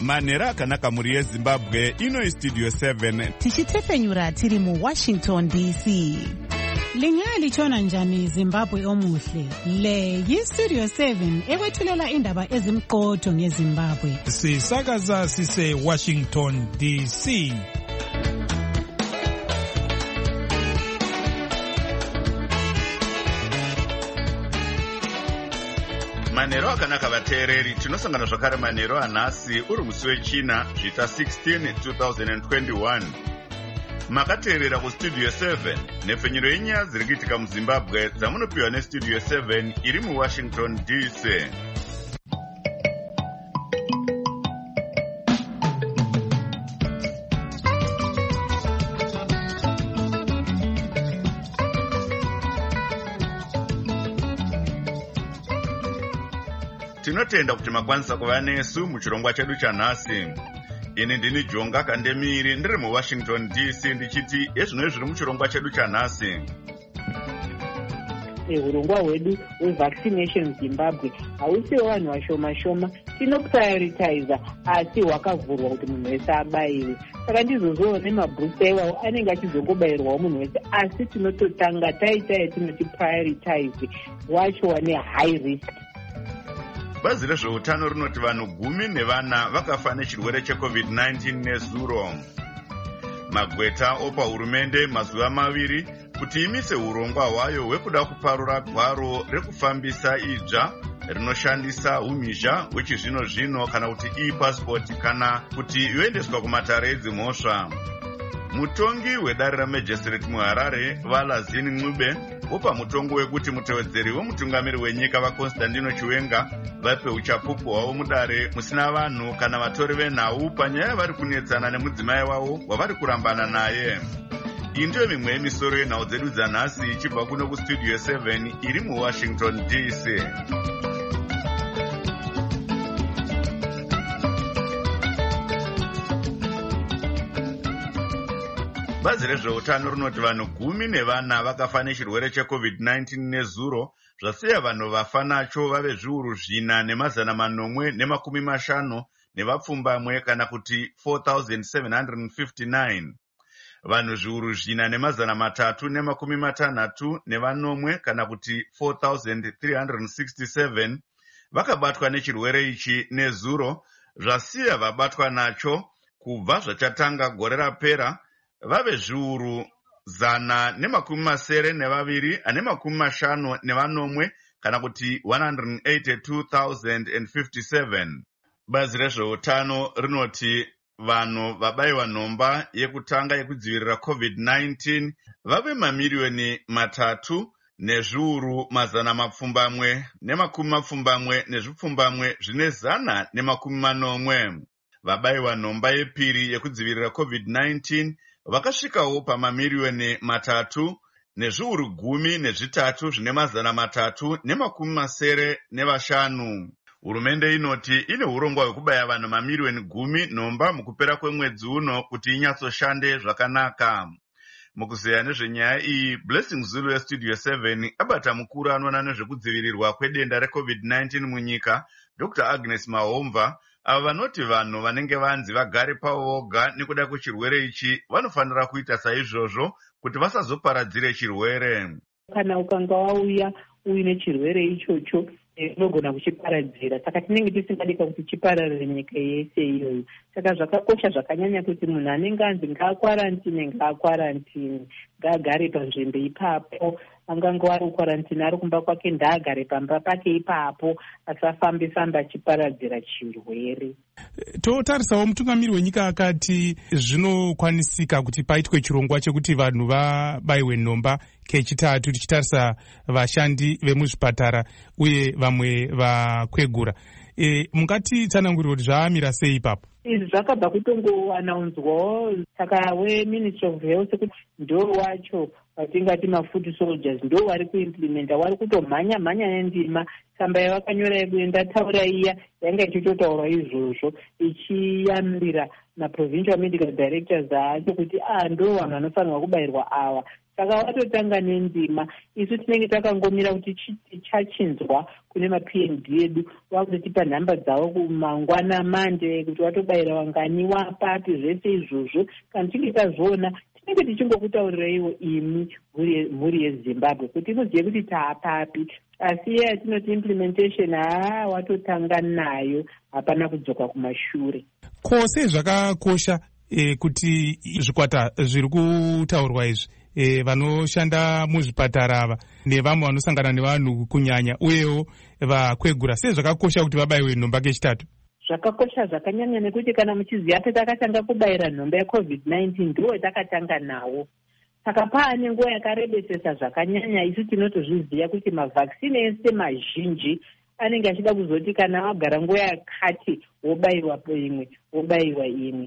manhero akanaka mhuri yezimbabwe. Ino istudio 7 tichitefenyura tiri muWashington DC. Lingaya lichona njani Zimbabwe omuhle? Le yistudio 7 ekwethulela indaba ezimqotho ngeZimbabwe. Sisakaza sise Washington DC. manhero akanaka vateereri, tinosangana zvakare manhero anhasi uri musi wechina zvita 16 2021. Makateerera kustudio 7 nhefenyuro yenyaya dziri kuitika muZimbabwe dzamunopiwa nestudio 7 iri muWashington DC. Tinotenda kuti makwanisa kuva nesu muchirongwa chedu chanhasi. Ini ndini Jonga Kandemiri ndiri muWashington DC ndichiti ezvino zviri muchirongwa chedu chanhasi. Urongwa hwedu hwevaccination Zimbabwe hausiwo vanhu vashoma-shoma, tinoprioritiza asi hwakavhurwa kuti munhu wese abaiwe. Saka ndizozowo nemabhusta iwawo anenge achizongobayirwawo munhu wese, asi tinototanga taita yatinoti prioritize wacho wane high risk. Bazi rezveutano rinoti vanhu 14 vakafa nechirwere cheCovid-19 nezuro. Magweta opa hurumende mazuva 2 kuti imise urongwa hwayo hwekuda kuparura gwaro rekufambisa idzva rinoshandisa umhizha hwechizvino-zvino kana kuti e-passport kana kuti yoendeswa kumatare edzimhosva. Mutongi wedare raMagistrate muHarare Valazini Ncube opa mutongo wekuti mutevedzeri wemutungamiri wenyika vaConstantino Chiwenga vape uchapupu hwavo mudare musina vanhu kana vatori venhau panyaya vari kunetsana nemudzimai wavo wavari kurambana naye. Iyi ndiyo mimwe yemisoro yenhau dzedu dzanhasi ichibva kuno kustudio 7 iri muWashington DC. Bazi rezveutano rinoti vanhu 14 vakafa nechirwere cheCovid-19 nezuro, zvasiya vanhu vafa nacho vave zviuru 4,850 nevapfumbamwe kana kuti 4,759. Vanhu zviuru 4,360 kana kuti 4,367 vakabatwa nechirwere ichi nezuro, zvasiya vabatwa nacho kubva zvachatanga gore rapera vave zviuru 172,50 kana kuti 182,057. Bazi rezveutano rinoti vanhu vabayiwa nhomba yekutanga yekudzivirira COVID-19 vave mamiliyoni 3 nezviuru 700 nezvipfumbamwe zvine 180. Vabayiwa nhomba yepiri yekudzivirira COVID-19 vakasvikawo pamamiliyoni 3 nezviuru 13 zvine 375. Hurumende inoti ine urongwa hwekubaya vanhu mamiliyoni 10 nhomba mukupera kwemwedzi uno kuti inyatsoshande zvakanaka. Mukuzeya nezvenyaya iyi, Blessing Zulu yestudio 7 abata mukuru anoona nezvekudzivirirwa kwedenda reCovid-19 munyika, Dr. Agnes Mahomva, ava vanoti vanhu vanenge vanzi vagare pavo voga nekuda kwechirwere ichi vanofanira kuita saizvozvo kuti vasazoparadzire chirwere. Kana ukanga wauya uine chirwere ichocho unogona kuchiparadzira, saka tinenge tisingadika kuti chipararire nyika yese iyoyo. Saka zvakakosha zvakanyanya kuti munhu anenge anzi ngaakwarantine, ngaagare panzvimbo ipapo. Angange ari kukwarantine ari kumba kwake, ndaagare pamba pake ipapo, asafambe-famba achiparadzira chirwere. Totarisawo mutungamiri wenyika akati zvinokwanisika kuti paitwe chirongwa chekuti vanhu vabayiwe nhomba kechitatu, tichitarisa vashandi vemuzvipatara uye vamwe vakwegura. Mungatitsanangurira kuti zvamira sei ipapo? Izvi zvakabva kutongoanaunzwawo saka weMinistry of Health kuti ndo wacho vatingati mafoot soldiers ndo vari kuimplementa, vari kutomhanya nendima. Tsamba yavakanyora ndataura iya yanga ichitotaurwa izvozvo, ichiyambira maprovincial medical directors acho kuti ndo vanhu vanofanirwa kubayirwa ava. Saka watotanga nendima. Isu tinenge takangomira kuti tichachinzwa kune maPND edu, vakutotipa nhamba dzavo kumangwana mande kuti watobayira wangani wapapi, zvese izvozvo. Kana tichinge tazviona tinenge tichingokutaurireiwo imi mhuri yeZimbabwe kuti muzive kuti taapapi. Asi iye yatinoti implementation watotanga nayo, hapana kudzoka kumashure. Kose zvakakosha kuti zvikwata zviri kutaurwa izvi, vanoshanda muzvipatara ava nevamwe vanosangana nevanhu kunyanya, uyewo vakwegura, sei zvakakosha kuti vabayiwe nhomba kechitatu? Zvakakosha zvakanyanya nekuti kana muchiziva patakatanga kubayira nhomba yeCovid-19 ndiwo takatanga nawo. Saka paane nguva yakarebesesa zvakanyanya. Isu tinotozviziva kuti mavhakisini ese mazhinji anenge achida kuzoti kana wagara nguva yakati wobayiwa imwe, wobayiwa imwe.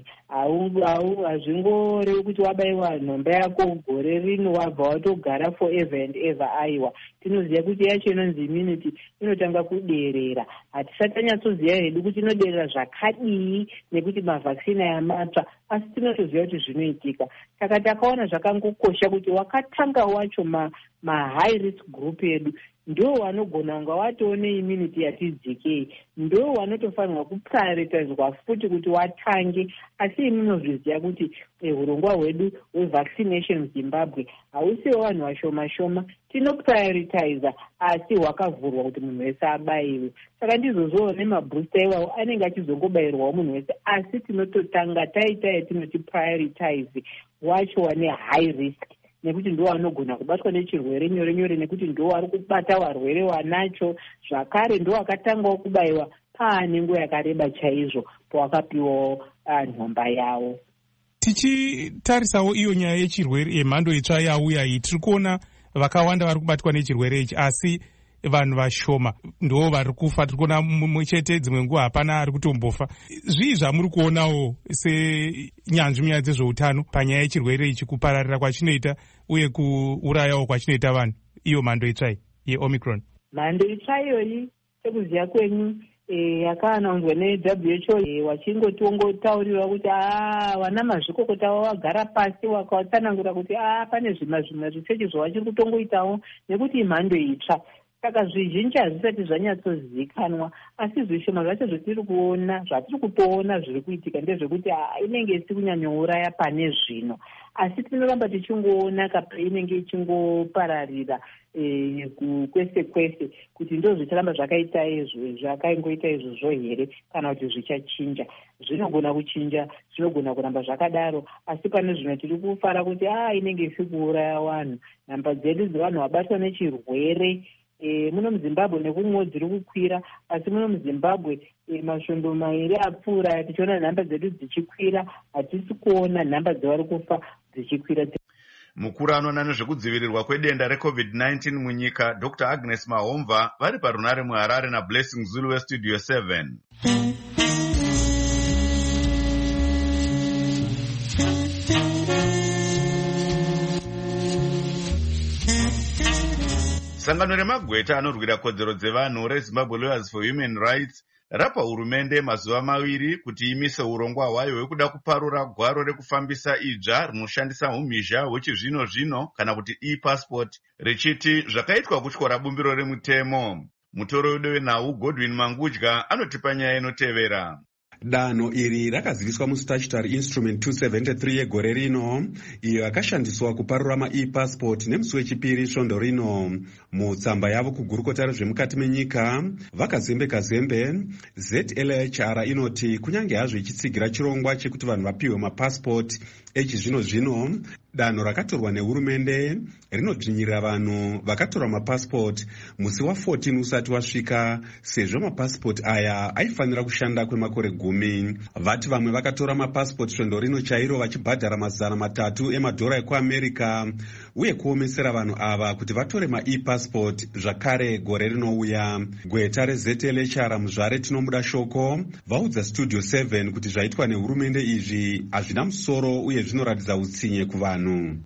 Hazvingorevi kuti wabayiwa nhomba yako gore rino wabva watogara forever and ever. Aiwa, tinoziva kuti yacho inonzi immunity inotanga kuderera. Hatisatanyatsoziva hedu kuti inoderera zvakadii nekuti mavhakisini aya matsva, asi tinotoziva kuti zvinoitika. Saka takaona zvakangokosha kuti wakatanga wacho high risk group edu ndo vanogona kunga watoone immunity yatidzikei, ndo vanotofanirwa kuprioritizwa futi kuti watange. Asi munozviziva kuti urongwa hwedu hwevaccination muZimbabwe hausiwo vanhu vashoma, tinoprioritiza asi hwakavhurwa kuti munhu wese abayiwe. Saka ndizvozvowo nemabooster iwawo anenge achizongobayirwawo munhu wese, asi tinototanga taita yatinoti prioritize wacho wane high risk, nekuti ndo vanogona kubatwa nechirwere nyore nyore, nekuti ndo vari kubata varwere wanacho. Zvakare ndo vakatangawo kubayiwa paane nguva yakareba chaizvo pawakapiwawo nhomba yavo. Tichitarisawo iyo nyaya yechirwere yemhando itsva yauya iyi, tiri kuona vakawanda vari kubatwa nechirwere ichi, asi vanhu vashoma ndo vari kufa. Tiri kuona muchete, dzimwe nguva hapana ari kutombofa. Zvii zvamuri kuonawo senyanzvi munyaya dzezveutano panyaya yechirwere ichi, kupararira kwachinoita uye kuurayawo kwachinoita vanhu, iyo mhando itsva yeOmicron? Mhando itsva iyoyi sekuziva kwenyu yakaanaudzwa neWHO, wachingotongotauriwa kuti vana mazvikokota vagara pasi wakatsanangura kuti pane zvimwe zvichechi zvawachiri kutongoitawo nekuti imhando itsva. Saka zvizhinji hazvisati zvanyatsozivikanwa, asi zvishoma zvacho zvatiri kutoona zviri kuitika ndezvekuti inenge isi kunyanyouraya pane zvino, asi tinoramba tichingoona kapainenge ichingopararira kwese kwese kuti ndo zvicharamba zvakaingoita izvozvo here kana kuti zvichachinja. Zvinogona kuchinja, zvinogona kuramba zvakadaro, asi pane zvino tiri kufara kuti inenge isi kuuraya vanhu. Nhamba dzedu dzevanhu vabatwa nechirwere muno muZimbabwe nekumwewo dziri kukwira, asi muno muZimbabwe masvondo mairi apfuura tichiona nhamba dzedu dzichikwira, hatisi kuona nhamba dzevari kufa dzichikwira. Mukuru anoona nezvekudzivirirwa kwedenda reCovid-19 munyika, Dr. Agnes Mahomva, vari parunare muHarare naBlessing Zulu weStudio 7. Sangano remagweta anorwira kodzero dzevanhu reZimbabwe Lawyers for Human Rights rapa hurumende mazuva maviri kuti imise urongwa hwayo hwekuda kuparura gwaro rekufambisa idzva rinoshandisa umhizha hwechizvino-zvino kana kuti e-passport, richiti zvakaitwa kutyora bumbiro remutemo. Mutoro wedu wenhau Godwin Mangudya anotipa nyaya inotevera. Danho iri rakaziviswa muStatutory Instrument 273 yegore rino, iyo yakashandiswa kuparura ma-e-passport nemusi wechipiri svondo rino. Mutsamba yavo kugurukota rezvemukati menyika vakazembe ZLHR inoti kunyange hazvo ichitsigira chirongwa chekuti vanhu vapiwe mapassport echizvino-zvino, danho rakatorwa nehurumende rinodzvinyirira vanhu vakatora mapassport musi wa14 usati wasvika, sezvo mapassport aya aifanira kushanda kwemakore 10. Vati vamwe vakatora mapassport svondo rino chairo vachibhadhara $300 emadhora ekuAmerica, uye kuomesera vanhu ava kuti vatore ma-e-passport zvakare gore rinouya. Gweta reZLHR muzvare tinomuda shoko vaudza Studio 7 kuti zvaitwa nehurumende izvi hazvina musoro uye zvinoratidza utsinye kuvanhu. Saka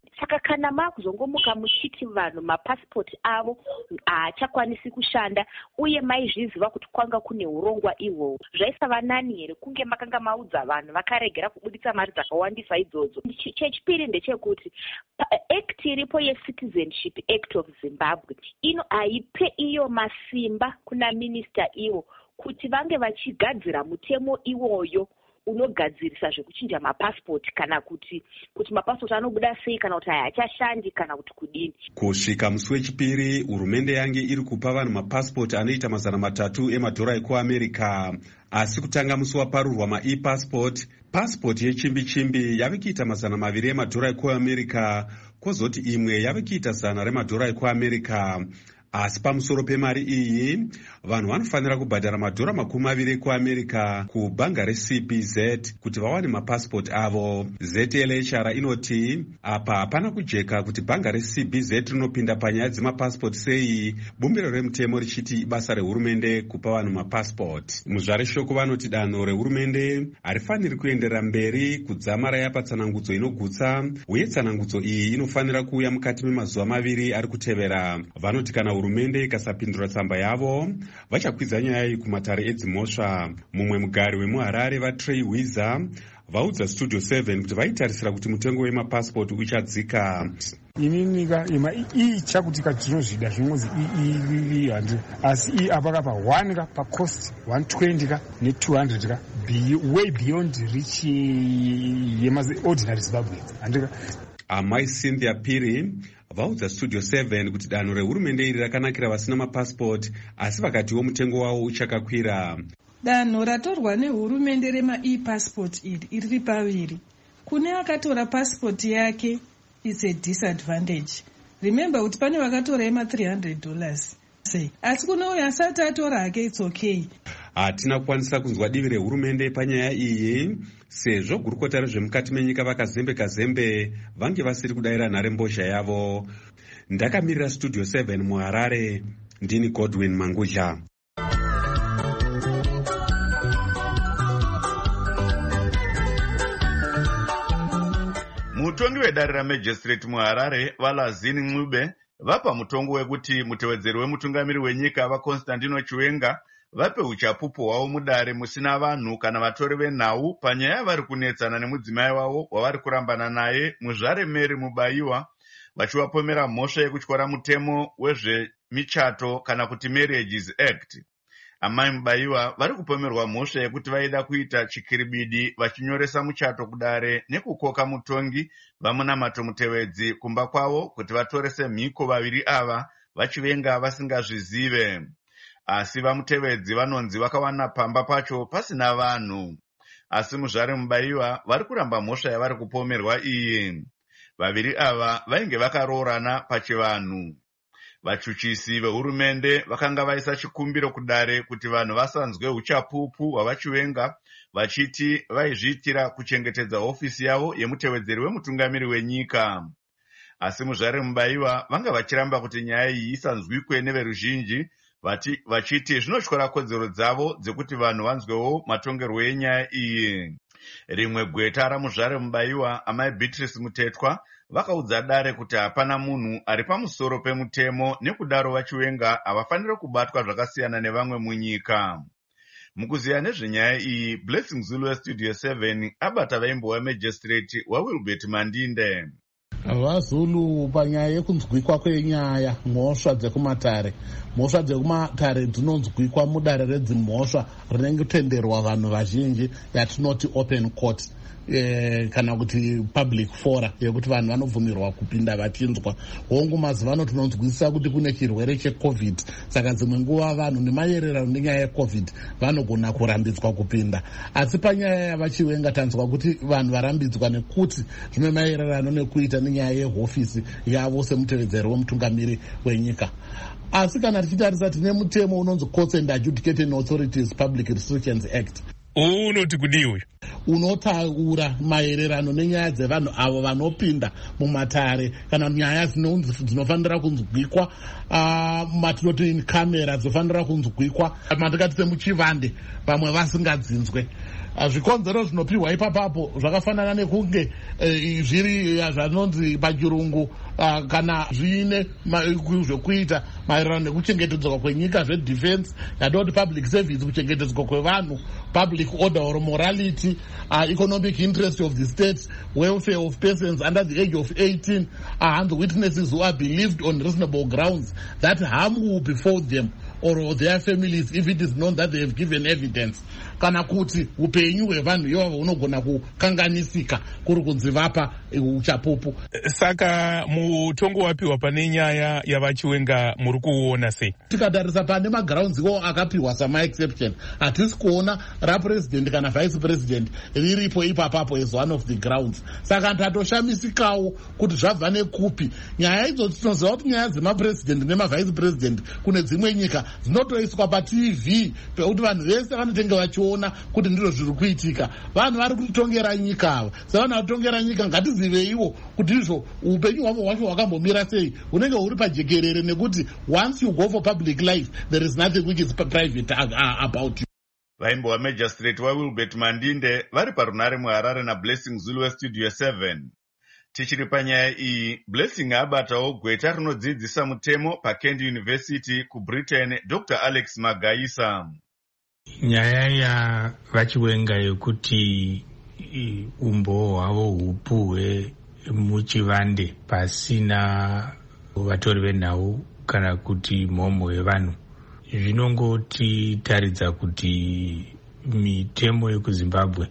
kana makuzongomuka muchiti vanhu mapasipoti avo haachakwanisi kushanda uye maizviziva kuti kwanga kune urongwa ihwohwo, zvaisava nani here kunge makanga maudza vanhu vakaregera kubuditsa mari dzakawandisa idzodzo? Chechipiri ndechekuti act iripo yeCitizenship Act of Zimbabwe haipe iyo masimba kuna minista iwo kuti vange vachigadzira mutemo iwoyo unogadzirisa zvekuchinja mapasipoti kana kuti mapasipoti anobuda sei kana kuti haachashandi kana kuti kudini. Kusvika musi wechipiri hurumende yange iri kupa vanhu mapasipoti anoita $300 emadhora ekuamerica, asi kutanga musi waparurwa maepassport, pasipoti yechimbi-chimbi yave kuita $200 emadhora ekuamerica, kwozoti imwe yave kuita $100 ekuamerica. Asi pamusoro pemari iyi, vanhu vanofanira kubhadhara $20 ekuamerica kubhanga reCBZ kuti vawane mapasipoti avo. ZLHR inoti apa hapana kujeka kuti bhanga reCBZ rinopinda panyaya dzemapasipoti sei, bumbiro remutemo richiti basa rehurumende kupa vanhu mapasipoti. Muzvare shoko vanoti danho rehurumende harifaniri kuenderera mberi kudzama rayapa tsanangudzo inogutsa, uye tsanangudzo iyi inofanira kuuya mukati memazuva 2 ari kutevera. Vanoti kana hurumende ikasapindura tsamba yavo, vachakwidza nyaya iyi kumatare edzimhosva. Mumwe mugari wemuHarare vaTrey Wiza vaudza Studio 7 kuti vaitarisira kuti mutengo wemapasipoti uchadzika. Ini nyika icha kuti katinozvida zvinonzi ii100 asi ii apa pa 1 ka pa cost 120 ka ne200 ka way beyond reach yema ordinary Zimbabweans andika. Amai Cynthia Piri vaudza Studio 7 kuti danho rehurumende iri rakanakira vasina mapasipoti, asi vakatiwo mutengo wavo uchakakwira. Danho ratorwa nehurumende rema-e-passport iri ripaviri. Kune akatora pasipoti yake, it's a disadvantage. Remember kuti pane vakatora $300 asi kuno uyo asati atora hake, it's okay. Hatina kukwanisa kunzwa divi rehurumende panyaya iyi, sezvo gurukota rezvemukati menyika vakazembe vange vasiri kudayira nharembozha yavo. Ndakamirira Studio 7 muHarare, ndini Godwin Mangudya. Mutongi wedare ramajistireti muHarare Valazini Ncube vapa mutongo wekuti mutevedzeri wemutungamiri wenyika vaConstantino Chiwenga vape uchapupu hwavo mudare musina vanhu kana vatori venhau panyaya vari kunetsana nemudzimai wavo wavari kurambana naye Muzvare Mary Mubayiwa, vachivapomera mhosva yekutyora mutemo wezvemichato kana kuti Marriages Act. Amai Mubayiwa vari kupomerwa mhosva yekuti vaida kuita chikiribidi vachinyoresa muchato kudare nekukoka mutongi vamunamato mutevedzi kumba kwavo kuti vatorese mhiko vaviri ava vachivenga vasingazvizive. Asi vamutevedzi vanonzi vakawana pamba pacho pasina vanhu. Asi Muzvare Mubayiwa vari kuramba mhosva yavari kupomerwa iyi. Vaviri ava vainge vakaroorana pachivanhu. Vachuchisi vehurumende vakanga vaisa chikumbiro kudare kuti vanhu vasanzwe uchapupu hwavachivenga, vachiti vaizviitira kuchengetedza hofisi yavo yemutevedzeri wemutungamiri wenyika. Asi Muzvare Mubayiwa vanga vachiramba kuti nyaya iyi isanzwikwe neveruzhinji, vachiti zvinotyora kodzero dzavo dzekuti vanhu vanzwewo matongerwo enyaya iyi. Rimwe gweta raMuzvare Mubayiwa, amai Beatrice Mutetwa, vakaudza dare kuti hapana munhu ari pamusoro pemutemo, nekudaro vachivenga havafaniri kubatwa zvakasiyana nevamwe munyika. Mukuziya nezvenyaya iyi, Blessing Zulu weStudio 7 abata vaimbowa majistireti waWilbert Mandinde. VaZulu panyaya yekunzwikwa kwenyaya mhosva dzekumatare dzinonzwikwa mudare redzimhosva rinenge kutenderwa vanhu vazhinji yatinoti open court, kana kuti public fora yekuti vanhu vanobvumirwa kupinda vachinzwa. Hongu mazivano tinonzwisisa kuti kune chirwere cheCovid, saka dzimwe nguva vanhu nemayererano nenyaya yeCovid vanogona kurambidzwa kupinda. Asi panyaya yavachivenga tanzwa kuti vanhu varambidzwa nekuti zvine mayererano nekuita nenyaya yehofisi yavo semutevedzeri wemutungamiri wenyika. Asi kana tichitarisa tine mutemo unonzi Courts and Adjudicating Authorities Public Restrictions Act. unoti kudii uyu? Unotaura maererano nenyaya dzevanhu avo vanopinda mumatare kana nyaya dzinofanira kunzwikwa, matinoti in camera dzinofanira kunzwikwa, matikati semuchivande vamwe vasingadzinzwe. Zvikonzero zvinopiwa ipapapo zvakafanana nekunge zviri zvanonzi pachirungu kana zviine zvekuita maererano nekuchengetedzwa kwenyika, zvedefense, yatoti public service, kuchengetedzwa kwevanhu, public order or morality, economic interest of the state, welfare of persons under the age of 18, and witnesses who are believed on reasonable grounds that harm will befall them or their families if it is known that they have given evidence. Kana kuti upenyu hwevanhu ivavo hunogona kukanganisika kuri kunzi vapa uchapupu. Saka mutongo wapiwa pane nyaya yavachiwenga muri kuona sei? Tikatarisa pane magrounds iwo akapiwa sama exception, hatisi kuona rapresident kana vice president riripo ipapapo as one of the grounds. Saka ndatoshamisikawo kuti zvabva nekupi nyaya idzo. Tinoziva kuti nyaya dzemapresident nemavice president kune dzimwe nyika dzinotoiswa paTV pekuti vanhu vese vanotenge vachiona kuti ndizvo zviri kuitika. Vanhu vari kutongera nyika ava, savanhu vatongera nyika ngatiziveiwo kuti izvo upenyu hwavo hwacho hwakambomira sei, hunenge huri pajekerere, nekuti once you go for public life there is nothing which is private about you. Vaimbo Magistrate waWilbert Mandinde vari parunare muHarare naBlessing Zulu weStudio 7. Tichiri panyaya iyi, Blessing abatawo gweta rinodzidzisa mutemo paKent University kuBritain, Dr. Alex Magaisa. Nyaya yavachiwenga yekuti umbo hwavo hupuhwe muchivande pasina vatori venhau kana kuti mhomho yevanhu, zvinongotitaridza kuti mitemo yekuZimbabwe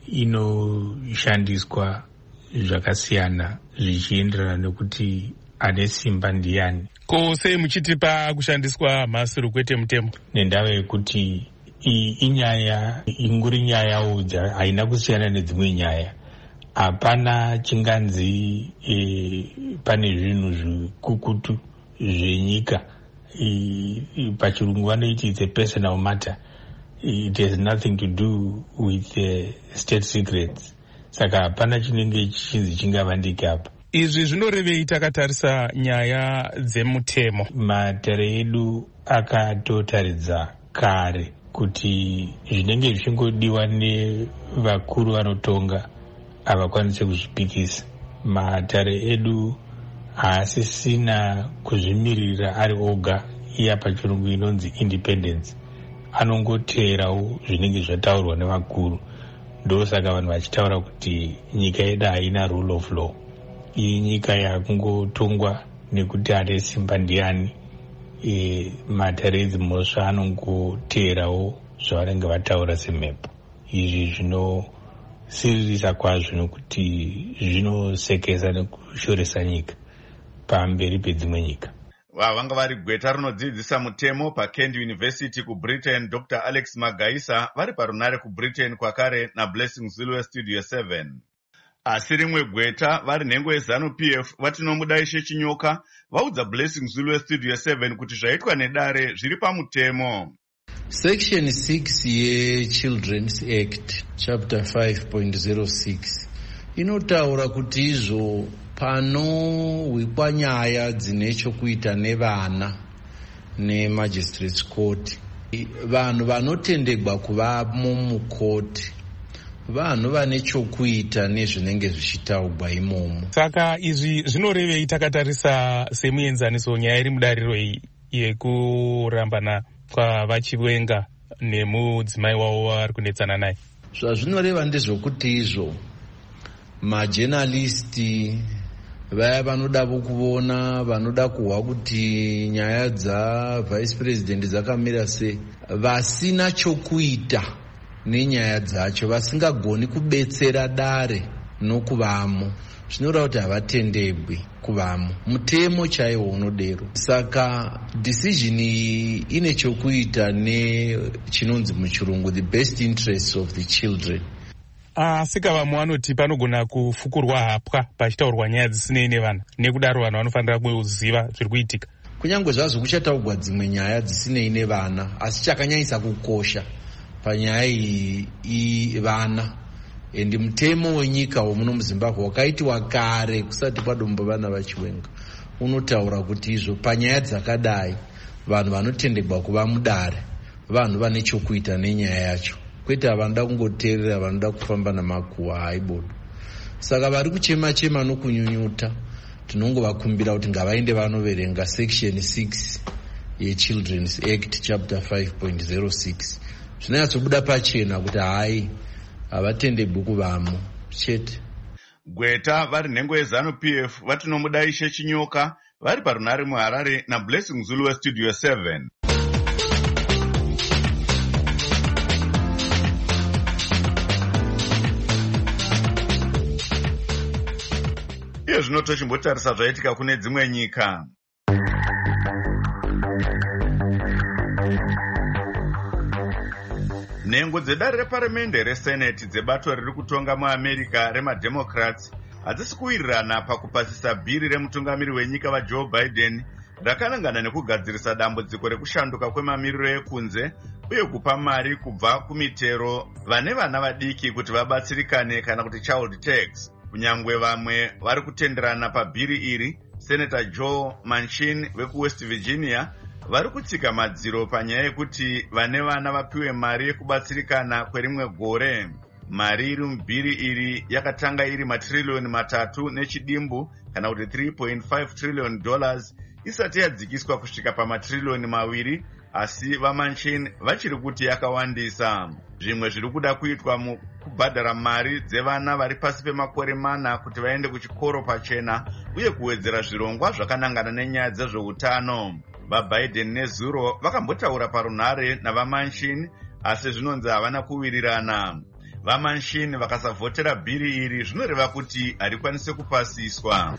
inoshandiswa zvakasiyana zvichienderana nekuti ane simba ndiani. Ko sei muchitipa kushandiswa mhasuru kwete mutemo? Nendava yekuti inyaya inguri nyayawo haina kusiyana nedzimwe nyaya. Hapana chinganzi pane zvinhu zvikukutu zvenyika. Pachirungu vanoiti it's a personal matter. It has nothing to do with state secrets. Saka hapana chinenge chinzi chingavandike apa. Izvi zvinorevei takatarisa nyaya dzemutemo? Matare edu akatotaridza kare kuti zvinenge zvichingodiwa nevakuru vanotonga havakwanise kuzvipikisa. Matare edu haasisina kuzvimirira ari oga, iya pachirungu inonzi independence. Anongoteerawo zvinenge zvataurwa nevakuru. Ndosaka vanhu vachitaura kuti nyika yedu haina rule of law. Iyi nyika yakungotongwa nekuti ane simba ndiani. Matare edzimhosva anongoteerawo zvavanenge vataura semhepo. Izvi zvinosiririsa kwazvo nekuti zvinosekesa nekushoresa nyika pamberi pedzimwe nyika. Vanga vari gweta rinodzidzisa mutemo paKent University kuBritain, Dr. Alex Magaisa vari parunare kuBritain kwakare naBlessing Zulu weStudio 7. Asi rimwe gweta vari nhengo yeZanu-PF vatinomudaishe Chinyoka vaudza Blessing Zulu weStudio 7 kuti zvaitwa nedare zviri pamutemo. Section 6 yeChildren's Act chapter 5.06 inotaura kuti izvo panowikwa nyaya dzine chokuita nevana neMagistrates Court, vanhu vanotendegwa kuvamo mukoti vanhu vane chokuita nezvinenge zvichitaurwa imomo. Saka izvi zvinorevei takatarisa semuenzaniso nyaya iri mudariro iyi yekurambana kwavachiwenga nemudzimai wavo vari kunetsana naye? Zvazvinoreva ndezvokuti izvo majenalisti vaya vanoda kuona, vanoda kuhwa kuti nyaya dzavice president dzakamira sei, vasina chokuita nenyaya dzacho, vasingagoni kubetsera dare nokuvamo, zvinoreva kuti havatendegwi kuvamo. Mutemo chaiwo unodero. Saka decision iyi ine chokuita nechinonzi muchirungu the best interests of the children. Asika vamwe vanoti panogona kufukurwa hapwa pachitaurwa nyaya dzisinei nevanhu, nekudaro vanhu vanofanira kuziva zviri kuitika. Kunyange zvazvo kuchataurwa dzimwe nyaya dzisinei nevana, asi chakanyanyisa kukosha panyaya iyi vana. Endi mutemo wenyika womuno muZimbabwe wakaitiwa kare kusati padombo vana vachiwenga unotaura kuti izvo panyaya dzakadai vanhu vanotendegwa kuva mudare vanhu vane chokuita nenyaya yacho, kwete havanoda kungoteerera, vanoda kufamba namakuhwa haibodo. Saka vari kuchema-chema nokunyunyuta tinongovakumbira kuti ngavaende vanoverenga section 6 yeChildren's Act chapter 5.06 zvinonyatsobuda pachena kuti hai havatendegwi kuvamo chete. Gweta vari nhengo yeZanu-PF vatinomuda Ishe Chinyoka vari parunare muHarare naBlessing Zulu weStudio 7. Iyo zvino tochimbotarisa zvaitika kune dzimwe nyika. Nhengo dzedare reparamende reseneti dzebato riri kutonga muAmerica remademocrats hadzisi kuwirirana pakupasisa bhiri remutungamiri wenyika vaJoe Biden rakanangana nekugadzirisa dambudziko rekushanduka kwemamiriro ekunze uye kupa mari kubva kumitero vane vana vadiki kuti vabatsirikane kana kuti child tax. Kunyangwe vamwe vari kutenderana pabhiri iri, Senator Joe Manchin wekuWest Virginia vari kutsika madziro panyaya yekuti vane vana vapiwe mari yekubatsirikana kwerimwe gore. Mari iri mubhiri iri yakatanga iri matririyoni 3 nechidimbu kana kuti $3.5 trillion isati yadzikiswa kusvika pamatririyoni 2, asi vaManchin vachiri kuti yakawandisa. Zvimwe zviri kuda kuitwa mukubhadhara mari dzevana vari pasi pemakore 4 kuti vaende kuchikoro pachena uye kuwedzera zvirongwa zvakanangana nenyaya dzezveutano. VaBiden neZuro vakambotaura parunhare navaManchin asi zvinonzi havana kuwirirana. VaManchin vakasavhotera bhiri iri zvinoreva kuti harikwanise kupasiswa.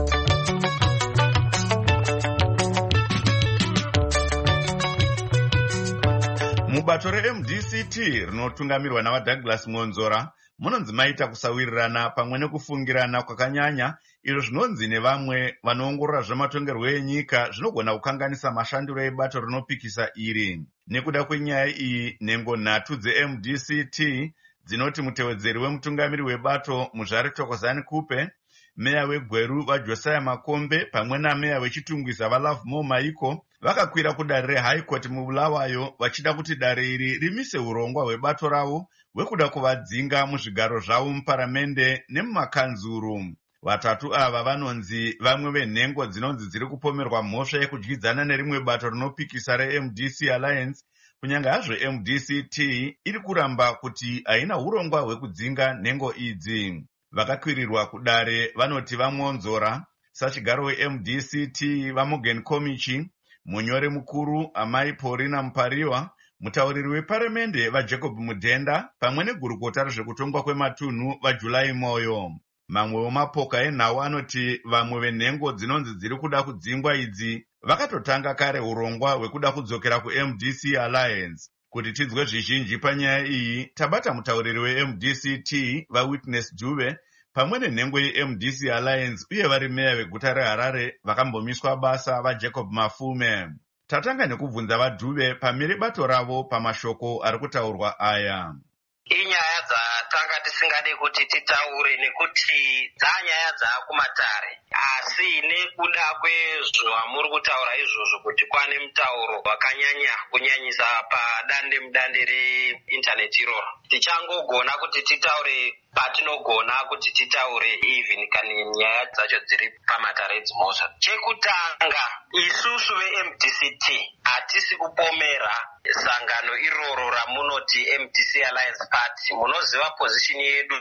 Mubato reMDCT rinotungamirwa navaDouglas Monzora munonzi maita kusawirirana pamwe nekufungirana kwakanyanya izvo zvinonzi nevamwe vanoongorora zvematongerwo enyika zvinogona kukanganisa mashandiro ebato rinopikisa iri. Nekuda kwenyaya iyi, nhengo 3 dzeMDCT dzinoti mutevedzeri wemutungamiri webato Muzvare Thokozani Kupe, meya weGweru vaJosiah Makombe pamwe nameya wechitungwiza vaLovemore Maiko vakakwira kudare reHigh Court muBulawayo vachida kuti dare iri rimise urongwa hwebato ravo hwekuda kuvadzinga muzvigaro zvavo muparamende nemumakanzuru. Vatatu ava vanonzi vamwe venhengo dzinonzi dziri kupomerwa mhosva yekudyidzana nerimwe bato rinopikisa reMDC Alliance, kunyange hazvo MDCT iri kuramba kuti haina urongwa hwekudzinga nhengo idzi. Vakakwirirwa kudare vanoti vaMonzora, sachigaro weMDCT vaMorgan Komichi, munyori mukuru amai Paulina Mupariwa, mutauriri weparamende vaJacob Mudhenda pamwe negurukota rezvekutongwa kwematunhu vaJulai Moyo. Mamwewo mapoka enhau anoti vamwe venhengo dzinonzi dziri kuda kudzingwa idzi vakatotanga kare urongwa hwekuda kudzokera kuMDC Alliance. Kuti tinzwe zvizhinji panyaya iyi, tabata mutauriri weMDCT vaWitness Dube pamwe nenhengo yeMDC Alliance uye vari meya weguta reHarare vakambomiswa basa vaJacob Mafume. Tatanga nekubvunza vaDube pamire bato ravo pamashoko ari kutaurwa aya. Inyaya dzatanga tisingade kuti titaure nekuti dzanyaya dzakumatare, asi nekuda kwezvamuri kutaura izvozvo kuti kwane mutauro wakanyanya kunyanyisa padande mudande reindaneti iroro, tichangogona kuti titaure patinogona kuti titaure even kana nyaya dzacho dziri pamatare edzimhosva. Chekutanga, isusu veMDCT hatisi kupomera sangano iroro ramunoti MDC Alliance Party. Munoziva position yedu,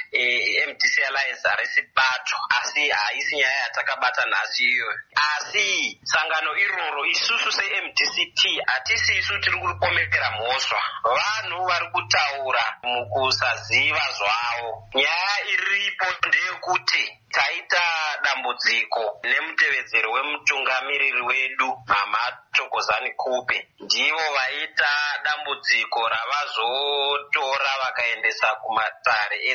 MDC Alliance harisi bato, asi haisi nyaya yatakabata nhasi iyoyo. Asi sangano iroro isusu seMDCT hatisi isu tiri kupomera mhosva. Vanhu vari kutaura mukusaziva zvavo. Nyaya iripo ndeyekuti taita dambudziko nemutevedzeri wemutungamiriri wedu Mama Thokozani Kupe. Ndivo vaita dambudziko ravazotora vakaendesa kumatare edzimhosva.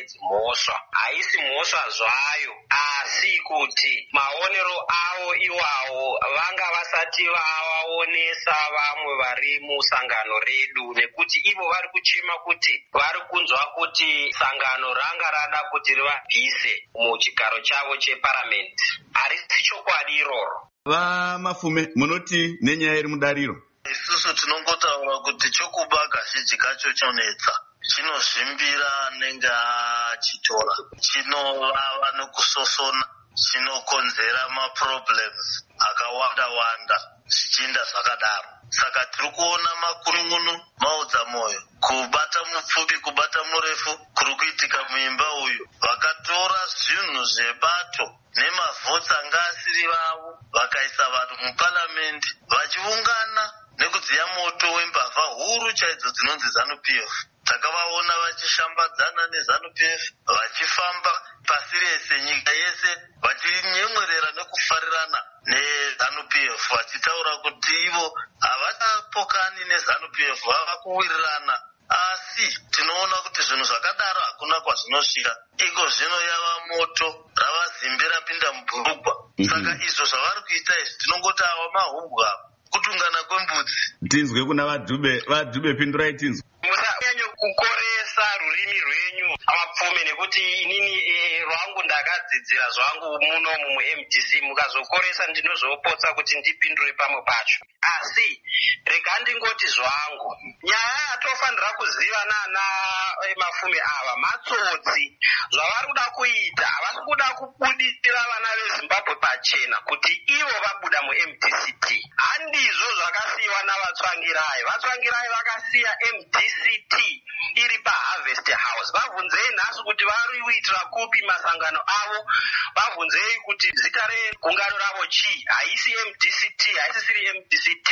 mhosva. Haisi mhosva zvayo, asi kuti maonero avo iwawo vanga vasati vavaonesa vamwe vari musangano redu, nekuti ivo vari kuchema kuti vari kunzwa kuti sangano ranga rada kuti rivabvise muchigaro chavo cheparamende. Harisi chokwadi iroro. VaMafume, munoti nenyaya iri mudariro? Isusu tinongotaura kuti chokuba kazhinji kacho chonetsa, chinozvimbira anenge achitora, chinovava nekusosona, chinokonzera maproblems akawanda zvichienda zvakadaro. Saka tiri kuona makunun'unu maudza moyo, kubata mupfupi kubata murefu kuri kuitika muimba uyu. Vakatora zvinhu zvebato nemavhotsi anga asiri vavo vakaisa vanhu muparamende vachiungana nekudziya moto wembavha huru chaidzo dzinonzi ZANU-PF. Takavaona vachishambadzana neZANU-PF, vachifamba pasi rese nyika yese vachinyemwerera nekufarirana neZANU-PF, vachitaura kuti ivo havachapokani neZANU-PF, vava kuwirirana. Asi tinoona kuti zvinhu zvakadaro hakuna kwazvinosvika. Iko zvino yava moto, rava zimbe rapinda mubhurugwa. Saka izvo zvavari kuita izvi tinongoti ava mahumbwa, kutungana kwembudzi. Tinzwe kuna vaDhube pindurai tinzwe. Musanyanye kukoresa rurimi rwenyu Vapfume, nekuti inini rwangu ndakadzidzira zvangu munomu muMDC. Mukazokoresa ndinozopotsa kuti ndipindure pamwe pacho. Asi rega ndingoti zvangu, nyaya yatofanira kuziva nana Mafume ava matsotsi. Zvavari kuda kuita, havasi kuda kubudisira vana veZimbabwe pachena kuti ivo vabuda muMDCT. Handizvo zvakasiyiwa navatsvangirai. Vatsvangirai vakasiya MDCT iri paHarvest House. Vabvunzei nhasi kuti vari kuitira kupi masangano avo. Vabvunzei kuti zita regungano ravo chii. Haisi MDCT, haisisiri MDCT.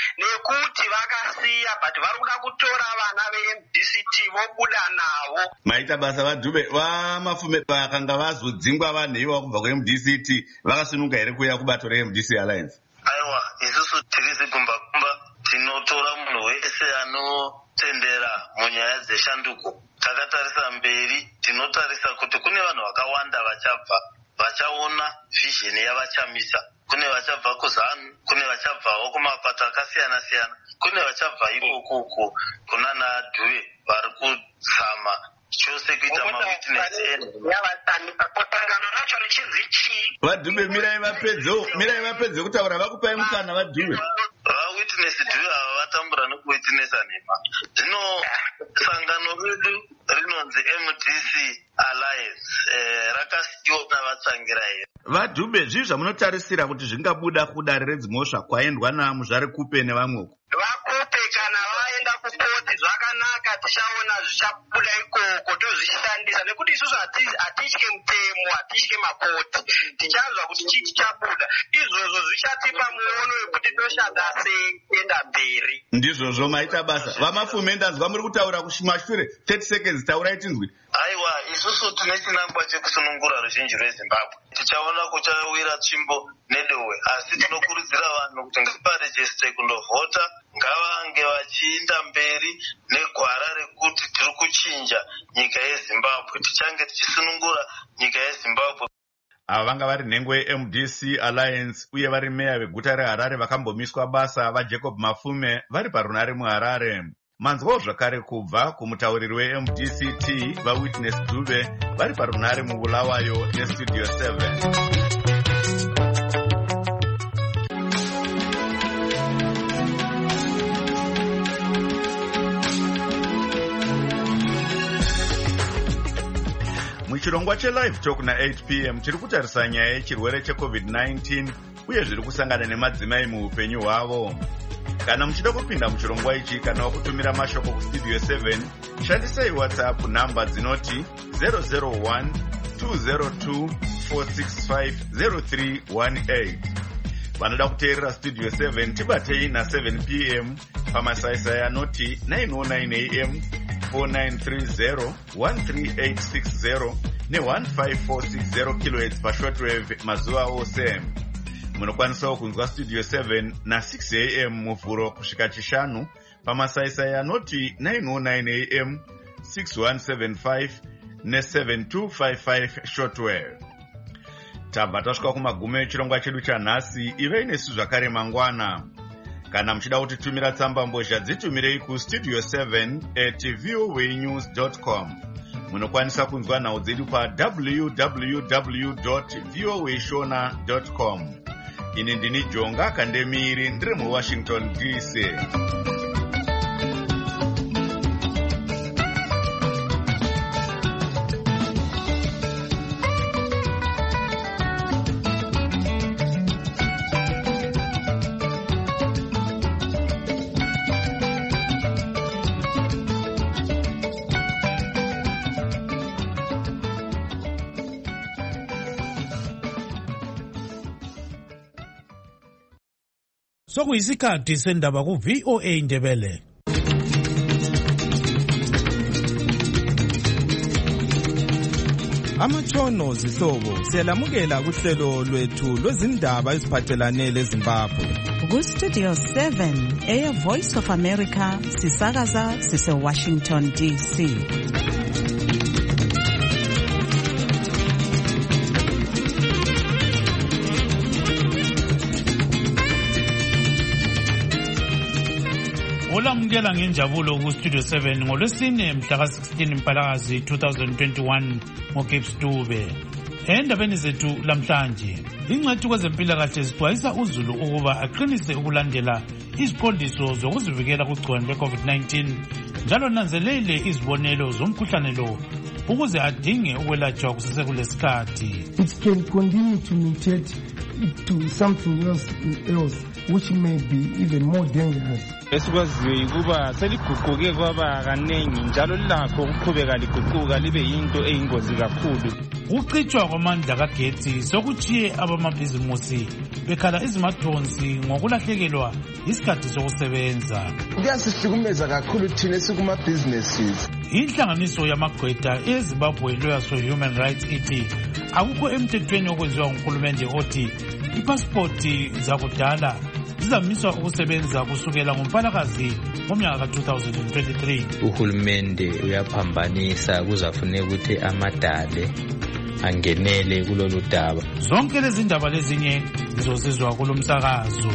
Nekuti vakasiya, but vari kuda kutora vana veMDCT vobuda navo. Maita basa vaDhube. VaMafume vakanga vazodzingwa vanhu ivo kubva kuMDCT vakasununga here kuuya kubato reMDC Alliance? Aiwa, isusu tiri zigumbakumba tinotora munhu wese anotendera munyaya dzeshanduko. Takatarisa mberi, tinotarisa kuti kune vanhu vakawanda vachabva vachaona vision yavachamisa. Kune vachabva kuZANU, kune vachabvawo kumapato akasiyana-siyana, kune vachabva ikoko kunana Dhube vari kuzama chose kuita mawitness enu. VaDhube, mirai vapedze kutaura, vakupai mukana vaDhube. Vawitness Dhube ava vatambura nekuwitnessa nhema. Zvino sangano redu rinonzi MDC Alliance rakasiyiwa navatsangirai. VaDhube, zvii zvamunotarisira kuti zvingabuda kudare redzimhosva kwaendwa naMuzvare Kupe nevamweko? Vakupe kana vaenda kupoti zvakanaka, tichaona zvichabuda ikoko tozvishandisa, nekuti isusu hatitye mutemo, hatitye makoti. Tichanzwa kuti chii chichabuda. Izvozvo zvichatipa muono wekuti toshanda sei kuenda mberi. Ndizvozvo maita basa. VaMafume, ndazwa muri kutaura kumashure 30 seconds, taurai tinzwi. Aiwa, isusu tine chinangwa chekusunungura ruzhinji rweZimbabwe. Tichaona kuchawira tsvimbo nedowe, asi tinokurudzira vanhu kuti ngavarejeste kundovhota, ngavange vachienda mberi negwara rekuti tiri kuchinja nyika yeZimbabwe. Tichange tichisunungura nyika yeZimbabwe. Ava vanga vari nhengo yeMDC Alliance uye vari meya veguta reHarare vakambomiswa basa vaJacob Mafume vari parunare muHarare. Manzwawo zvakare kubva kumutauriri weMDCT vaWitness Dhube vari parunare muBulawayo neStudio 7. Muchirongwa cheLive Talk na8 p.m. tiri kutarisa nyaya yechirwere cheCovid-19 uye zviri kusangana nemadzimai muupenyu hwavo. Kana muchida kupinda muchirongwa ichi kana wakutumira mashoko kuStudio 7, shandisai WhatsApp namba dzinoti 001 202 465 0318. Vanoda kuteerera Studio 7 tibatei na7 p.m. pamasaisai anoti 909 am 4930 13860 ne15460 kHz pashortwave mazuva ose. Munokwanisawo kunzwa Studio 7 na6 am muvhuro kusvika chishanu pamasaisai anoti 909 am 6175 ne7255 shortwave. Tabva tasvika kumagumo echirongwa chedu chanhasi. Ivei nesu zvakare mangwana. Kana muchida kutitumira tsamba mbozha dzitumirei kustudio 7@voanews.com. Munokwanisa kunzwa nhau dzedu www.voashona.com. Ini ndini Jonga Kandemiri, ndiri muWashington DC. Sokuyisikhathi sendaba ku VOA Ndebele. Amatshono zihlobo siyalamukela kuhlelo lwethu lwezindaba eziphathelane leZimbabwe. Ku Studio 7 Air Voice of America sisakaza sise Washington DC. Olamukela ngenjabulo ku Studio 7 ngolwesine mhla ka-16 Mpalakazi 2021 ngoCape Stube. Endabeni zethu lamhlanje, ingcwethi kwezempilakahle zixwayisa uzulu ukuba aqinise ukulandela iziqondiso zokuzivikela kugciwane le-COVID-19 njalo nanzelele izibonelo zomkhuhlane lo ukuze adinge ukwelatshwa kusesekuleskhathi. It can continue to mutate to something else which may be even more dangerous. Esikwaziyo ukuba seliguquke kwaba kaningi njalo lakho ukuqhubeka liguquka libe yinto eyingozi kakhulu. Ukucitshwa kwamandla kagetsi sokuchiye abamabhizimusi bekhala izimathonsi ngokulahlekelwa isikhathi sokusebenza. Kuyasihlukumeza kakhulu thina esikumabhizimuses. Inhlanganiso yamagqwetha eZimbabwe Lawyers for Human Rights ithi akukho emthethweni okwenziwa nguhulumende othi ipasipoti zakudala zizamiswa ukusebenza kusukela ngoMpalakazi ngomnyaka ka-2023. Uhulumende uyaphambanisa kuzafuneka ukuthi amadale angenele kulolu daba. Zonke lezi ndaba lezinye zizosizwa kulo msakazo.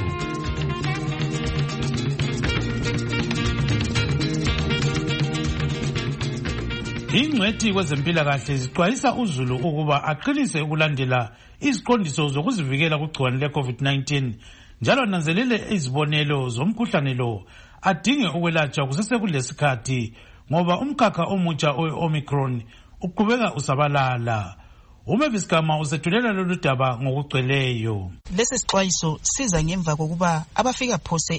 Ingcwethi kwezempilakahle zixwayisa uzulu ukuba aqinise ukulandela iziqondiso zokuzivikela kugciwane le-COVID-19 njalo nanzelele izibonelo zomkhuhlane lo adinge ukwelatshwa kusesekuleskhathi ngoba umkhakha omutsha owe-Omicron uqhubeka usabalala. Umavis Gama usethulela lolu daba ngokugcweleyo. Lesi sixwayiso siza ngemva kokuba abafika phose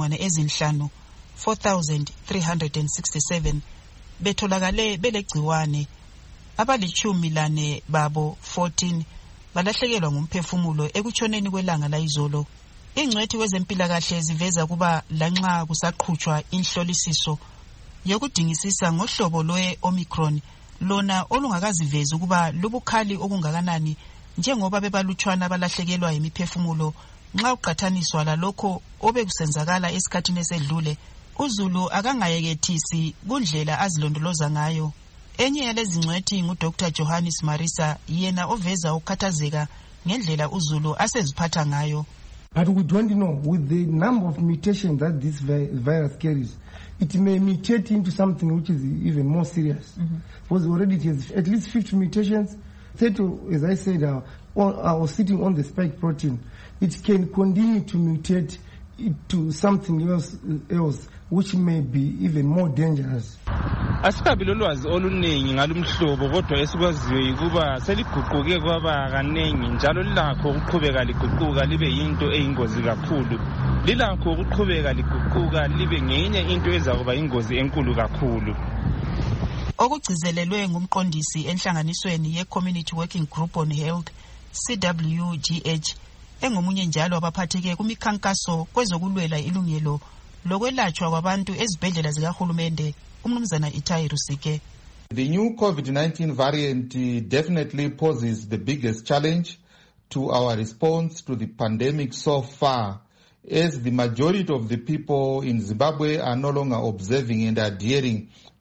4,367 betholakale belegciwane, abali-14 babo 14 balahlekelwa ngumphefumulo ekutshoneni kwelanga layizolo. Ingcwethi kwezempilakahle ziveza kuba lanxa kusaqhutshwa inhlolisiso yokudingisisa ngohlobo lwe-Omicron lona olungakazivezi ukuba lubukhali okungakanani njengoba bebalutshwana abalahlekelwa yimiphefumulo nxa uqathaniswa lalokho obekusenzakala esikhathini esedlule. Uzulu akangayekethisi kundlela azilondoloza ngayo. Enye yalezi ngcwethi nguDr. Johannes Marisa, yena oveza ukukhathazeka ngendlela uzulu aseziphatha ngayo. But we don't know, with the number of mutations that this virus carries, it may mutate into something which is even more serious. Because already it has at least 50 mutations. 30, as I said, are sitting on the spike protein. It can continue to mutate to something else which may be even more dangerous. Asikabi lolwazi oluningi ngalumhlobo kodwa esikwaziyo ukuba seliguquke kwaba kaningi njalo lakho ukuqhubeka liguquka libe yinto eyingozi kakhulu. Lilakho ukuqhubeka liguquka libe ngenye into ezakuba ingozi enkulu kakhulu. Okugcizelelwe ngumqondisi enhlanganisweni ye-Community Working Group on Health CWGH engomunye njalo abaphatheke kumikhankaso kwezokulwela ilungelo lokwelatshwa kwabantu ezibhedlela zikahulumende umnumzana Itai Rusike. The new COVID-19 variant definitely poses the biggest challenge to our response to the pandemic so far, as the majority of the people in Zimbabwe are no longer observing and adhering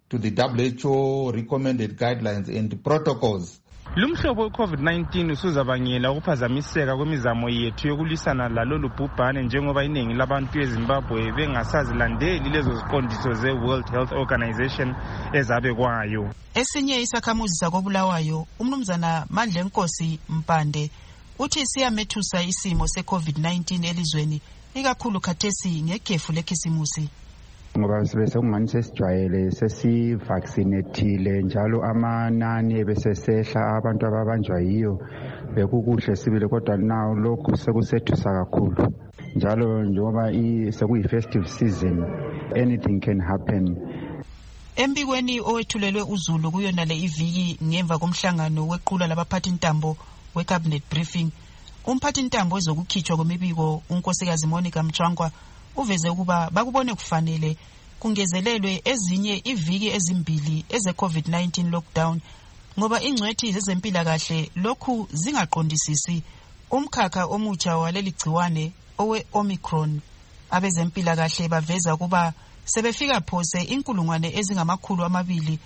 to the WHO recommended guidelines and protocols. Lumhlobo we-COVID-19 usuzabangela ukuphazamiseka kwemizamo yethu yokulwisana lalolu bhubhane njengoba iningi labantu eZimbabwe bengasazilandeli lezo ziqondiso ze-World Health Organization ezabekwayo. Esinye isakhamuzi sakobulawayo umnumzana Mandla Nkosi Mpande uthi siyamethusa isimo se-COVID-19 elizweni ikakhulu khathesi ngegefu lekhisimusi. Ngoba sebesengani sesijwayele sesivaccinatile njalo amanani ebesesehla abantu ababanjwa yiyo bekukuhle sibile kodwa now lokhu sekusethusa kakhulu njalo njengoba sekuyi-festive season anything can happen. Embikweni owethulelwe uZulu kuyona le iviki ngemva komhlangano wequla labaphathi intambo we-cabinet briefing umphathi intambo wezokukhitshwa kwemibiko unkosikazi Monica Mchwangwa uveze ukuba bakubone kufanele kungezelelwe ezinye iviki ezimbili eze-COVID-19 lockdown ngoba ingcwethi zezempilakahle lokhu zingaqondisisi umkhakha omutsha waleli gciwane owe-Omicron. Abezempilakahle baveza ukuba sebefika phose inkulungwane ezingamakhulu amabili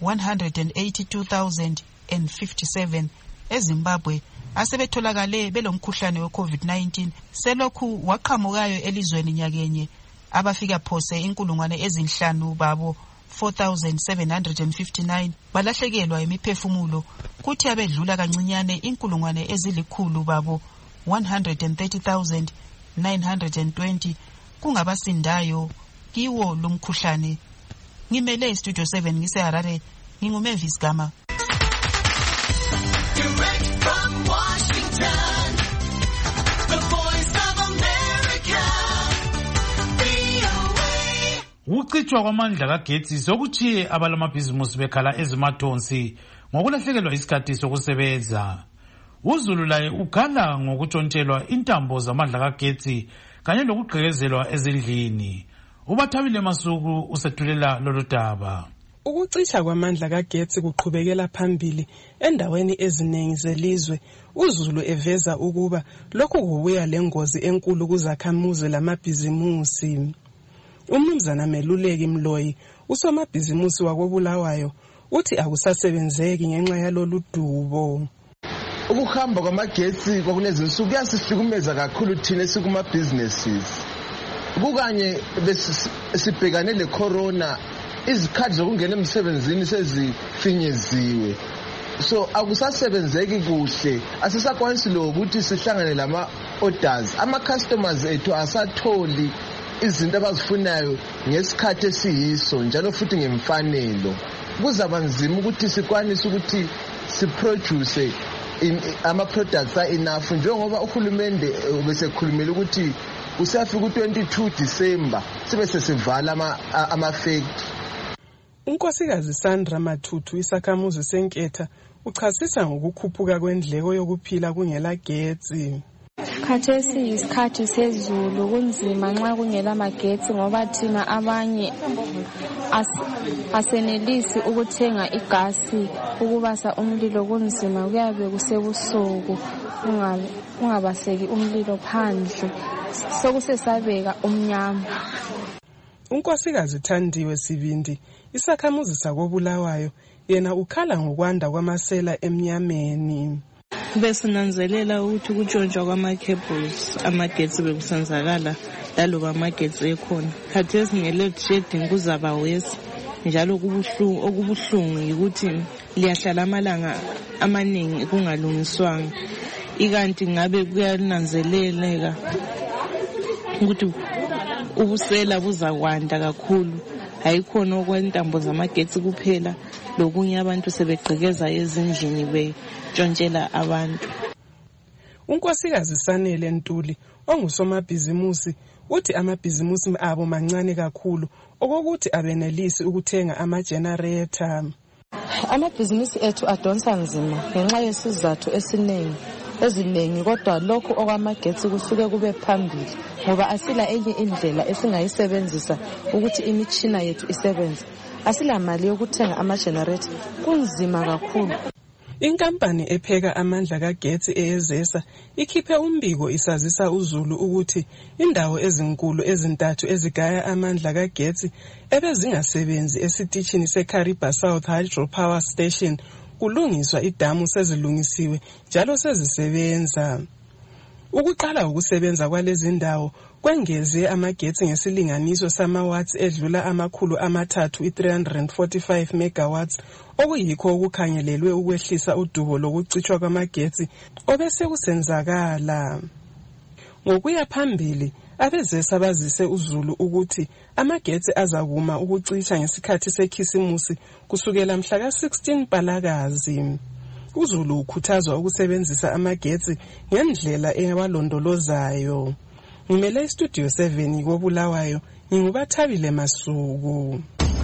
182,057 eZimbabwe asebetholakale belomkhuhlane we-COVID-19 selokhu waqhamukayo elizweni nyakenye abafika phose inkulungwane ezinhlanu babo 4,759 balahlekelwa imiphefumulo kuthi abedlula kancinyane inkulungwane ezilikhulu babo 130,920 kungabasindayo kiwo lomkhuhlane. Ngimele Studio 7 ngiseHarare nginguMavis Gama. Ukucitshwa kwamandla kagetsi sokuchiye abalamabhizimusi bekhala ezimathonsi ngokulahlekelwa isikhathi sokusebenza. uZulu laye ukhala ngokutshontshelwa intambo zamandla kagetsi kanye lokugqekezelwa ezindlini. uBathabile Masuku usethulela lolu daba. Ukucisha kwamandla kagetsi kuqhubekela phambili endaweni eziningi zelizwe. uZulu eveza ukuba lokhu kubuya lengozi enkulu kuzakhamuzi lamabhizimusi. Umnumzana Meluleki Mloyi usomabhizimusi wakobulawayo uthi akusasebenzeki ngenxa yalolu dubo. Ukuhamba kwamagetsi kwakulezi insuku kuyasihlukumeza kakhulu thina esikuma-businesses. Kukanye besibhekane le-corona izikhathi zokungena emsebenzini sezifinyeziwe. So akusasebenzeki kuhle asisakwanisi lokuthi sihlangane lama-orders. Ama-customers ethu asatholi izinto abazifunayo ngesikhathi esiyiso njalo futhi ngemfanelo. Kuzaba nzima ukuthi sikwanise ukuthi siproduce ama-products a-enough njengoba uhulumende besekhulumile ukuthi usafika u-22 December sibe sesivala ama-factory. Unkosikazi Sandra Mathuthu isakhamuzi seNketha uchasisa ngokukhuphuka kwendleko yokuphila kungela getsi. Khathesi isikhathi sezulu kunzima nxa kungela magetsi ngoba thina abanye asenelisi ukuthenga igasi ukubasa umlilo kunzima kuyabe kusebusuku ungabaseki umlilo phandle sokusesabeka umnyama. Unkosikazi Thandiwe Sibindi isakhamuzi sakobulawayo yena ukhala ngokwanda kwamasela emnyameni. Besinanzelela ukuthi kutshontshwa kwama-cables amagetsi bekusenzakala laloba amagetsi ekhona. Khathesi nge-load shedding kuzaba wesi njalo okubuhlungu yikuthi liyahlala amalanga amaningi kungalungiswanga. Ikanti ngabe kuyananzeleleka ukuthi ubusela buzakwanda kakhulu. Hayikhona okwentambo zamagetsi kuphela lokunye abantu sebegqekeza ezindlini betshontshela abantu. Unkosikazi Sanele Ntuli ongusomabhizimusi uthi amabhizimusi abo mancane kakhulu okokuthi abenelisi ukuthenga ama-generator. Amabhizimusi ethu adonsa nzima ngenxa yesizathu eziningi kodwa lokhu okwamagetsi kusuke kube phambili ngoba asila enye indlela esingayisebenzisa ukuthi imitshina yethu isebenze. Asila mali yokuthenga ama-generator kunzima kakhulu. Inkampani epheka amandla kagesi eYezesa ikhiphe umbiko isazisa uZulu ukuthi indawo ezinkulu ezintathu ezigaya amandla kagesi ebezingasebenzi esitishini seKariba South Hydropower Station kulungiswa idamu sezilungisiwe njalo sezisebenza. Ukuqala ukusebenza kwalezi ndawo kwengeze amagetsi ngesilinganiso samawatts edlula 345 megawatts okuyikho okukhangelelwe ukwehlisa udubo lokucitshwa kwamagetsi obese kusenzakala. Ngokuya phambili abezesa bazise uZulu ukuthi amagetsi azakuma ukucisha ngesikhathi sekhisimusi kusukela mhla ka-16 Mpalakazi. uZulu ukhuthazwa ukusebenzisa amagetsi ngendlela ewalondolozayo. Ngimele iStudio 7 koBulawayo, ngingubathabile Masuku.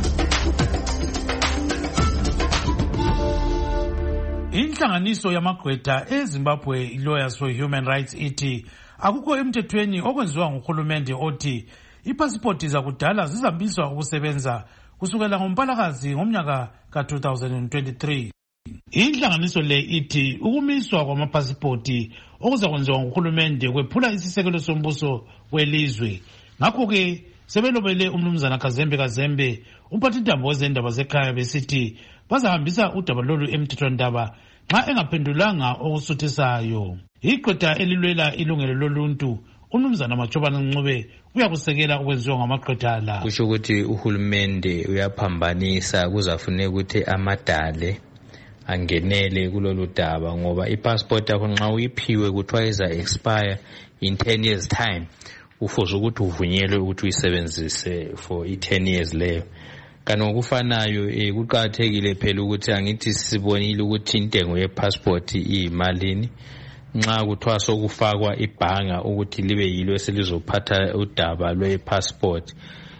Inhlanganiso yamagqwetha eZimbabwe Lawyers for Human Rights ithi akukho emthethweni okwenziwa nguhulumende othi ipasipoti zakudala zizambiswa ukusebenza kusukela ngoMpalakazi ngomnyaka ka-2023. Inhlanganiso le ithi ukumiswa kwamapasipoti okuzakwenziwa nguhulumende kwephula isisekelo sombuso welizwe. Ngakho-ke sebelobele umnumzana Kazembe umphathintambo wezendaba zekhaya besithi bazahambisa udaba lolu emthethwandaba nxa engaphendulanga okusuthisayo. Igqwetha elilwela ilungelo loluntu umnumzana Machobane Ncube uyakusekela ukwenziwa ngamagqwetha la. Kusho ukuthi uhulumende uyaphambanisa kuzafuneka ukuthi amadale angenele kulolu daba ngoba ipassport yakho nxa uyiphiwe kuthiwa iza expire in 10 years time ufuze ukuthi uvunyelwe ukuthi uyisebenzise for 10 years leyo. Kanti ngokufanayo kuqakathekile phela ukuthi angithi sibonile ukuthi intengo yepassport iyimalini nxa kuthiwa sokufakwa ibhanga ukuthi libe yilo eselizophatha udaba lwepassport.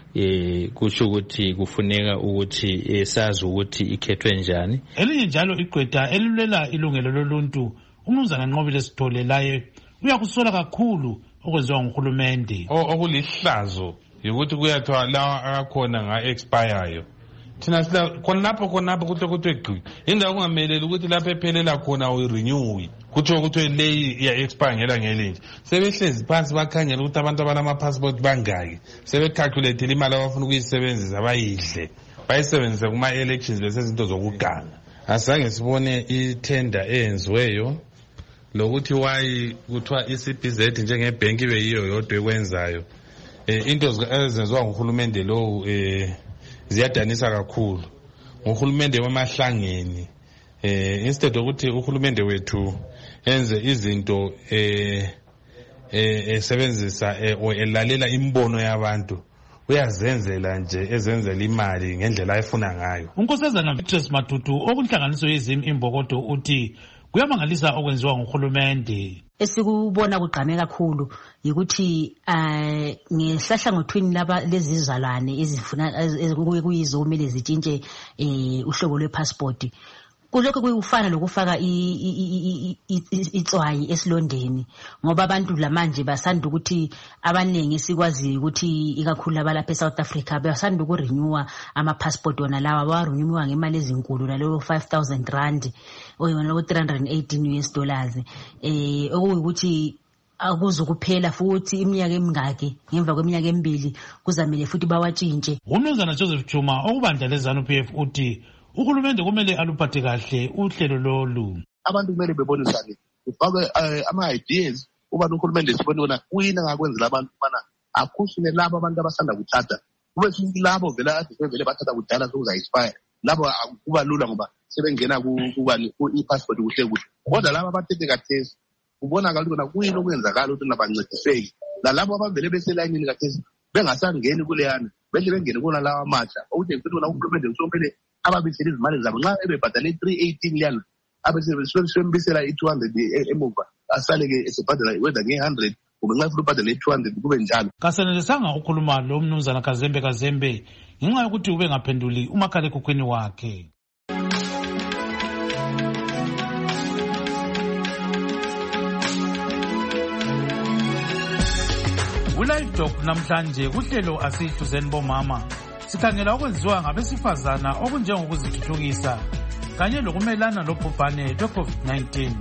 Kusho ukuthi kufuneka ukuthi sazi ukuthi ikhethwe njani. Elinye njalo igqwetha elilwela ilungelo loluntu umnumzana Nqobile Sithole laye uyakusola kakhulu okwenziwa nguhulumende. Okulihlazo ukuthi kuyathiwa lawa akakhona nga-expireyo thina sila khonapho kuhle gqi indawo kungameleli ukuthi lapho ephelela khona uyirenewi kuthiwa ukuthi leyi iya-expire ngelinje. Sebehlezi phansi bakhangela ukuthi abantu abalama-passport bangaki sebecalculathile imali abafuna ukuyisebenzisa bayidle bayisebenzise kuma-elections besezinto zokuganga. Asange sibone itenda eyenziweyo lokuthi wayi kuthiwa i-CBZ njengebhenki ibe yiyo yodwa ekwenzayo. Into ezenziwa nguhulumende lowu ziyadanisa kakhulu. Nguhulumende wemahlangeni instead ukuthi uhulumende wethu enze izinto esebenzisa elalela imbono yabantu uyazenzela nje ezenzela imali ngendlela ayifuna ngayo. Unkosazana Victor Matutu okunhlanganiso yezimi imbokodo uthi kuyamangalisa okwenziwa nguhulumende. Esikubona kugqame kakhulu yikuthi ngehlahlangothweni lezizalwane ezifuna kuyizo kumele zitshintshe uhlobo lwepassport. Kulokho kuyufana lokufaka itswayi esilondeni ngoba abantu lamanje basanda ukuthi abanengi sikwazi ukuthi ikakhulu abalapha eSouth Africa basanda ukurenewa ama-passport wona lawa bawarenewa ngemali ezinkulu naleyo 5,000 rand oyona $318 okuyikuthi akuzukuphela futhi iminyaka emingaki ngemva kweminyaka emibili kuzamele futhi bawatshintshe. Umnumzana Joseph Chuma okubandla leZANU-PF uthi uhulumende kumele aluphathe kahle uhlelo lolu. Abantu kumele bebonisane ufake ama-ideas ubani uhulumende sibone wona kuyini ngakwenzela abantu ubana akhusule labo abantu abasanda kuthatha kube futhi labo vele ade sebevele bathatha kudala sokuza-expire labo kuba lula ngoba sebengena i-passport kuhle kuhle kodwa labo abathethe kathesi kubonakala ukuthi kuyini okwenzakala ukuthi nabancediseki nalabo abavele beselayinini kathesi bengasangeni kuleyana behle bengene kona lawa amatsha ukuthi futhi wona uhulumende usomele ababisela izimali zabo nxa ebebhadale 318 liyana abesebembisela i-200 emuva asale-ke esebhadala whether nge-100 kumbe nxa futhi ubhadale i-200 kube njalo. Kasenelisanga ukhuluma lo mnumzana Kazembe ngenxa yokuthi ube ngaphenduli umakhalekhukhwini wakhe. Live Talk namhlanje kuhlelo asihluzeni bomama sikhangela okwenziwa ngabesifazana okunjengokuzithuthukisa kanye lokumelana lobhubhane lwe-COVID-19.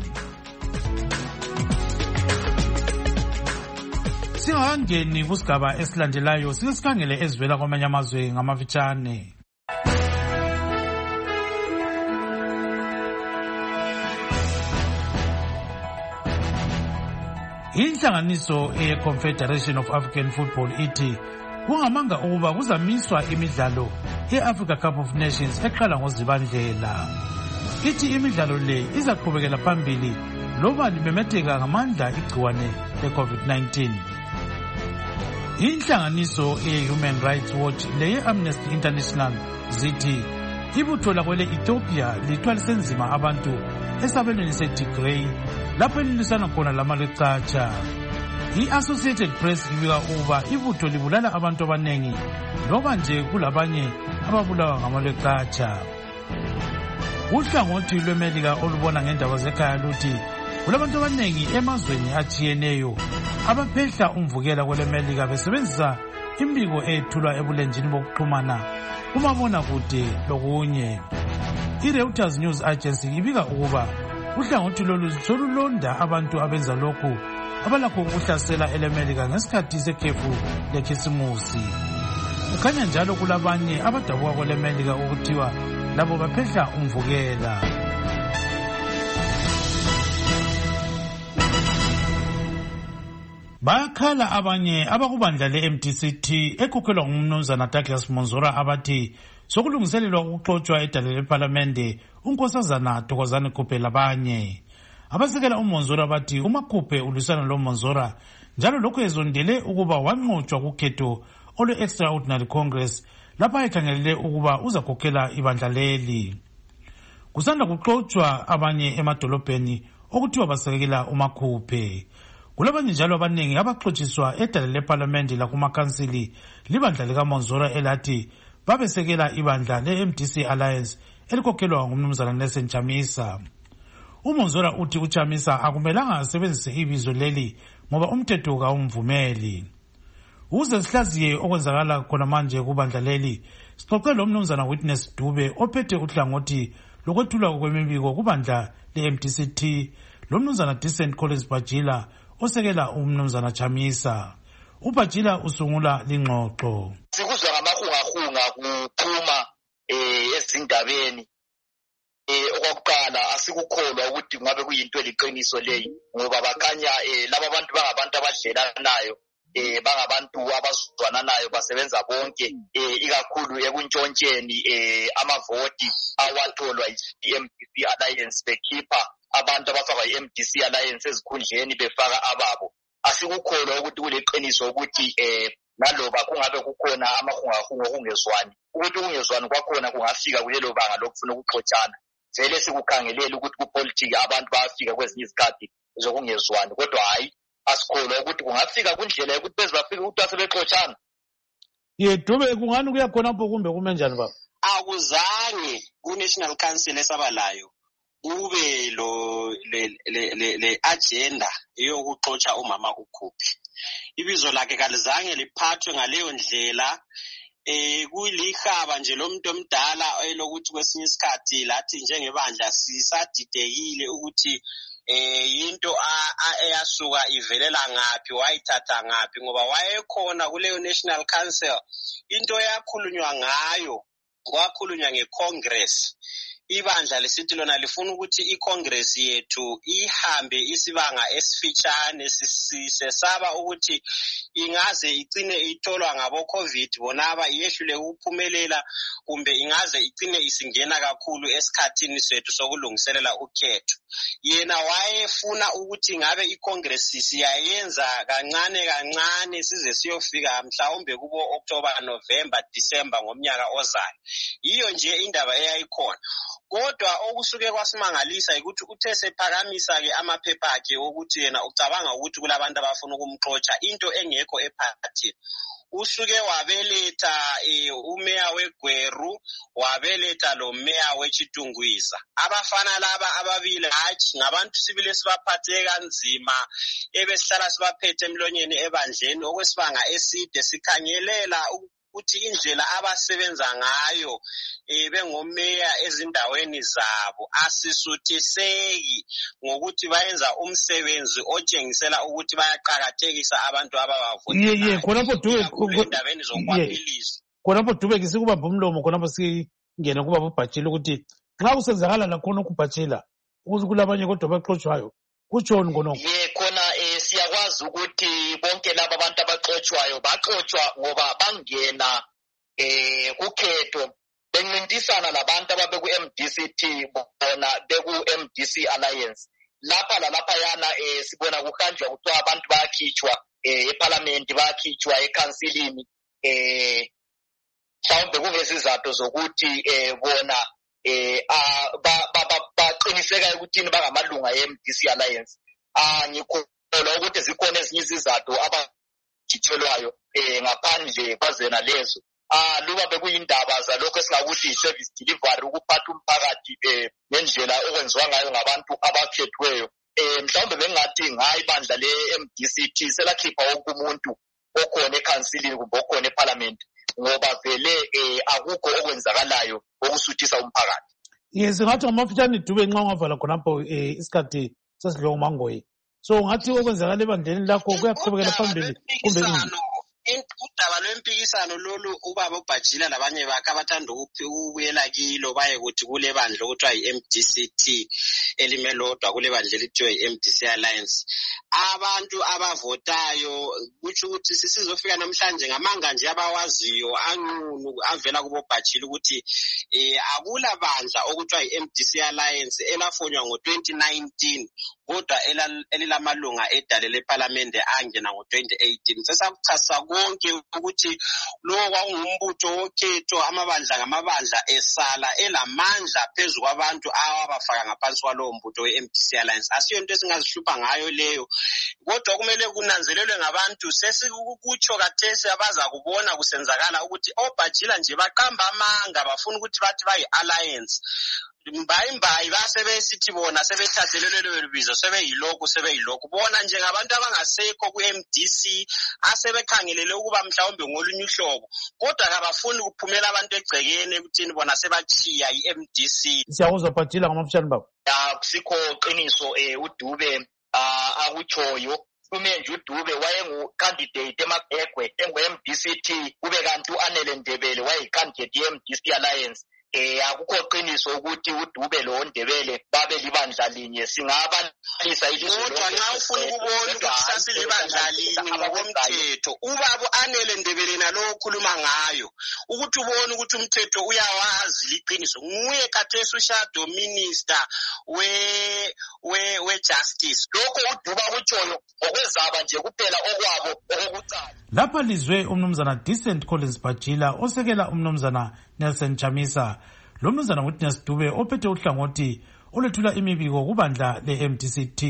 Singakangeni kusigaba esilandelayo sike sikhangele ezivela kwamanye amazwe ngamafitshane. Inhlanganiso ye-Confederation of African Football ithi kungamanga ukuba kuzamiswa imidlalo ye-Africa Cup of Nations eqala ngoZibandlela. Ithi imidlalo le izaqhubekela phambili loba limemetheka ngamandla igciwane le-COVID-19. Inhlanganiso ye-Human Rights Watch leye-Amnesty International zithi ibutho lakwele Ethiopia lithwalise nzima abantu esabelweni seTigray lapho elilisana khona lamalecatsha. I-Associated Press ibika ukuba ibutho libulala abantu abanengi loba nje kulabanye ababulawa ngamalecatsha. Uhlangothi lweMelika olubona ngendaba zekhaya luthi kulabantu abanengi emazweni atshiyeneyo abaphehla umvukela kweleMelika besebenzisa imbiko ethulwa ebulenjini bokuxhumana kumabona kude lokunye. I-Reuters News Agency ibika ukuba uhlangothi lolu solulonda abantu abenza lokhu abalakho ukuhlasela eleMelika ngesikhathi sekhefu lekhisimusi. Kukhanya njalo kulabanye abadabuka kweleMelika ukuthiwa labo baphehla umvukela. Bayakhala abanye abakubandla le-MDCT ekhokhelwa ngumnumzana Douglas Monzora abathi sokulungiselelwa ukuxotshwa edale lePhalamende unkosazana Thokozani Khuphe labanye. Abasekela uMonzora bathi uMakhuphe ulwisana loMonzora njalo lokho ezondele ukuba wanqotshwa kukhetho olwe-Extraordinary Congress lapha ekhangelele ukuba uzakhokhela ibandla leli. Kusanda kuxotshwa abanye emadolobheni okuthiwa basekela uMakhuphe. Kulabanye njalo abaningi abaxotshiswa edale lePhalamende lakumakhansili libandla likaMonzora elathi babesekela ibandla le-MDC Alliance elikhokhelwa ngumnumzana Nelson Chamisa. uMonzora uthi uChamisa akumelanga asebenzise ibizo leli ngoba umthetho kawumvumeli. Uze sihlaziye okwenzakala khona manje kubandla leli sixoxe lo mnumzana Witness Dube ophethe uhlangothi lokwethulwa kwemibiko kubandla le-MDCT lo mnumzana Decent Collins Bajila osekela umnumzana Chamisa. uBajila usungula lingxoxo. Sikuzwa ngamahungahunga kuphuma ezindabeni okokuqala asikukholwa ukuthi ngabe kuyinto eliqiniso leyi ngoba bakhanya laba bantu bangabantu abadlelanayo bangabantu abazwananayo basebenza bonke ikakhulu ekuntshontsheni amavoti awatholwa i-MDC Alliance bekhipha abantu abafaka i-MDC Alliance ezikhundleni befaka ababo. Asikukholwa ukuthi kuleqiniso ukuthi naloba kungabe kukhona amahungahunga okungezwani ukuthi ukungezwani kwakhona kungafika kulelo banga lokufuna ukuxotshana. Vele sikukhangelela ukuthi kupolitiki abantu bayafika kwezinye izikhathi zokungezwani kodwa hayi asikholwa ukuthi kungafika kundlela yokuthi bezibafika ukuthi asebexotshana. Dube kungani kuya khonapho kumbe kumenjani baba? Akuzange ku-National Council esabalayo kube le agenda yokuxotsha umama uKhuphe. Ibizo lakhe kalizange liphathwe ngaleyo ndlela. Kuyilihaba nje lomuntu omdala elokuthi kwesinye isikhathi lathi njengebandla sisadidekile ukuthi into eyasuka ivelela ngaphi wayithatha ngaphi ngoba wayekhona kuleyo National Council. Into yakhulunywa ngayo kwakhulunywa ngeCongress. Ibandla lesithi lona lifuna ukuthi iCongress yethu ihambe isibanga esifitshane sisesaba ukuthi ingaze igcine itholwa ngabo COVID bonaba iyehlule ukuphumelela kumbe ingaze igcine isingena kakhulu esikhathini sethu sokulungiselela ukhetho. Yena wayefuna ukuthi ngabe iCongress siyayenza kancane size siyofika mhlawumbe kubo October, November, December ngomnyaka ozayo. Iyo nje indaba eyayikhona. Kodwa okusuke kwasimangalisa ukuthi uthe sephakamisa ke amaphepha akhe ukuthi yena ucabanga ukuthi kulabantu abafuna ukumxotsha into engekho ephathini. Usuke wabeletha umeya weGweru wabeletha lo meya weChitungwiza. Abafana laba ababili hathi ngabantu sibile sibaphathe kanzima ebesihlala sibaphethe emlonyeni ebandleni okwesibanga eside sikhangelela ukuthi indlela abasebenza ngayo bengomeya ezindaweni zabo asisuthiseki ngokuthi bayenza umsebenzi otshengisela ukuthi bayaqakathekisa abantu ababavotelayo. Khonapho Dube endabeni zokwambilisa. Khonapho Dube sikubamba umlomo khonapho singena kuba ubhajile ukuthi nxa kusenzakala lakhona ukubhajila ukuze kulabanye kodwa baxoshwayo kutshoni khonapho. Khona siyakwazi ukuthi bonke laba abantu abaxoshwayo baxoshwa ngoba bangena kukhetho bencintisana labantu ababe ku-MDCT bona beku-MDC Alliance. Lapha yana sibona kuhanjwa kuthiwa abantu bayakhitshwa eParliament, bayakhitshwa eCouncilini mhlawumbe kungesizathu zokuthi bona baqiniseka ukuthi bangamalunga e-MDC Alliance. Ngikholwa ukuthi zikhona ezinye izizathu abakhitshelwayo ngaphandle kwazena lezo. Luba bekuyindaba zalokho esingakuthi yi-service delivery, ukuphatha umphakathi ngendlela okwenziwa ngayo ngabantu abakhethweyo. Mhlawumbe bengathi ngayi bandla le-MDCT selakhipha wonke umuntu okhona eCouncilini kumbe okhona eParliament ngoba vele akukho okwenzakalayo okusuthisa umphakathi. Singathi ngamafitshane Dube nxa ungavala khonapho isikhathi sesidlo umangoyi. So ngathi okwenzakala ebandleni lakho kuyaqhubekela phambili kumbe udaba lwempikisano lolu ubaba uBhajila labanye bakhe abathanda ukubuyela kilo baye kuthi kule bandla okuthiwa yi-MDCT elimelodwa kule bandla elithiwa yi-MDC Alliance. Abantu abavotayo kutsho ukuthi sisizofika namhlanje ngamanga nje abawaziyo anqunu avela kubo Bhajila ukuthi akula bandla okuthiwa yi-MDC Alliance elafonywa ngo-2019 kodwa elilamalunga edale leParliamente angena ngo-2018. Sesakuchasa konke ukuthi lo kwakungumbutho wokhetho amabandla ngamabandla esala elamandla phezu kwabantu awabafaka ngaphansi kwalowo mbutho we-MDC Alliance. Asiyo into esingazihlupha ngayo leyo, kodwa kumele kunanzelelwe ngabantu. Sesikutsho kathesi abaza kubona kusenzakala ukuthi oBhajila nje baqamba amanga bafuna ukuthi bathi bayi-alliance. Mbayimbayi basebesithi bona sebethathelelwe lelo bizo sebeyilokhu bona njengabantu abangasekho ku-MDC asebekhangelele ukuba mhlawumbe ngolunye uhlobo, kodwa kabafuni kuphumela abantu egcekeni ekuthini bona sebachiya i-MDC. Siyakuzwa Bhajila ngamafitshane babo. Akusikho qiniso uDube akutshoyo. Umenje uDube wayengu-candidate eMagwegwe engu-MDCT kube kanti u-Anele Ndebele wayi-candidate ye-MDC Alliance. Akukho qiniso ukuthi uDube lo Ndebele babe libandla linye. Singabalisa ilizwe kodwa nxa ufuna ukubona ukuthi sasilibandla linye ngokomthetho ubaba u-Anele Ndebele nalo okhuluma ngayo ukuthi ubone ukuthi umthetho uyawazi liqiniso nguye kathesi ushadow minister we-justice. Lokho uDube akutshoyo okwezaba nje kuphela okwabo okokucala. Lapha lizwe umnumzana Decent Collins Bhajila osekela umnumzana Nelson Chamisa. Lo mnumzana nguThines Dube ophethe uhlangothi olethula imibiko kubandla le-MDCT.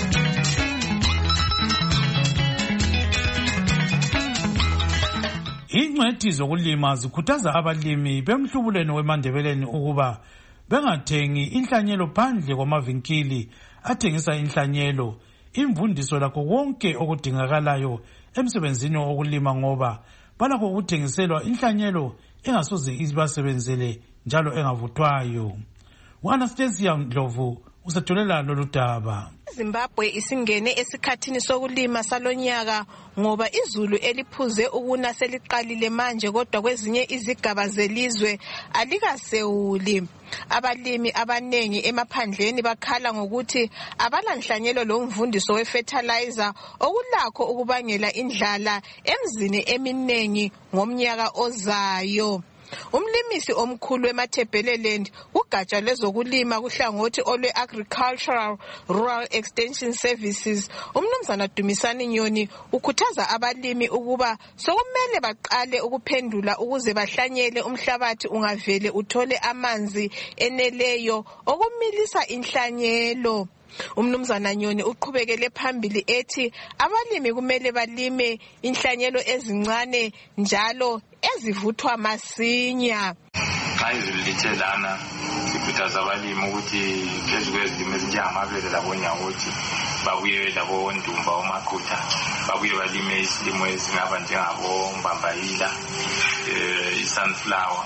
Ingcwethi zokulima zikhuthaza abalimi bemhlubulweni weMandebeleni ukuba bengathengi inhlanyelo phandle kwamavinkili athengisa inhlanyelo, imvundiso lakho konke okudingakalayo emsebenzini wokulima ngoba balakho ukuthengiselwa inhlanyelo engasoze ibasebenzele njalo engavuthwayo. U-Anastasia Ndlovu usetholela lolu daba. Zimbabwe isingene esikhathini sokulima salonyaka ngoba izulu eliphuze ukuna seliqalile manje, kodwa kwezinye izigaba zelizwe alikasewuli. Abalimi abanengi emaphandleni bakhala ngokuthi abalanhlanyelo lomvundiso we-fertilizer okulakho ukubangela indlala emzini eminengi ngomnyaka ozayo. Umlimisi omkhulu eMathebeleland ugatsha lwezokulima kuhlangothi olwe-Agricultural Rural Extension Services umnumzana Dumisani Nyoni ukhuthaza abalimi ukuba sokumele baqale ukuphendula ukuze bahlanyele umhlabathi ungavele uthole amanzi eneleyo okumilisa inhlanyelo. Umnumzana Nyoni uqhubekele phambili ethi abalimi kumele balime inhlanyelo ezincane njalo ezivuthwa masinya. Xa izulu lithe lana sikhuthaza abalimi ukuthi phezu kwezilimo ezinjengamabele labonyawothi babuye labondumba omaqutha babuye balime isilimo ezingaba njengabombambayila i-sunflower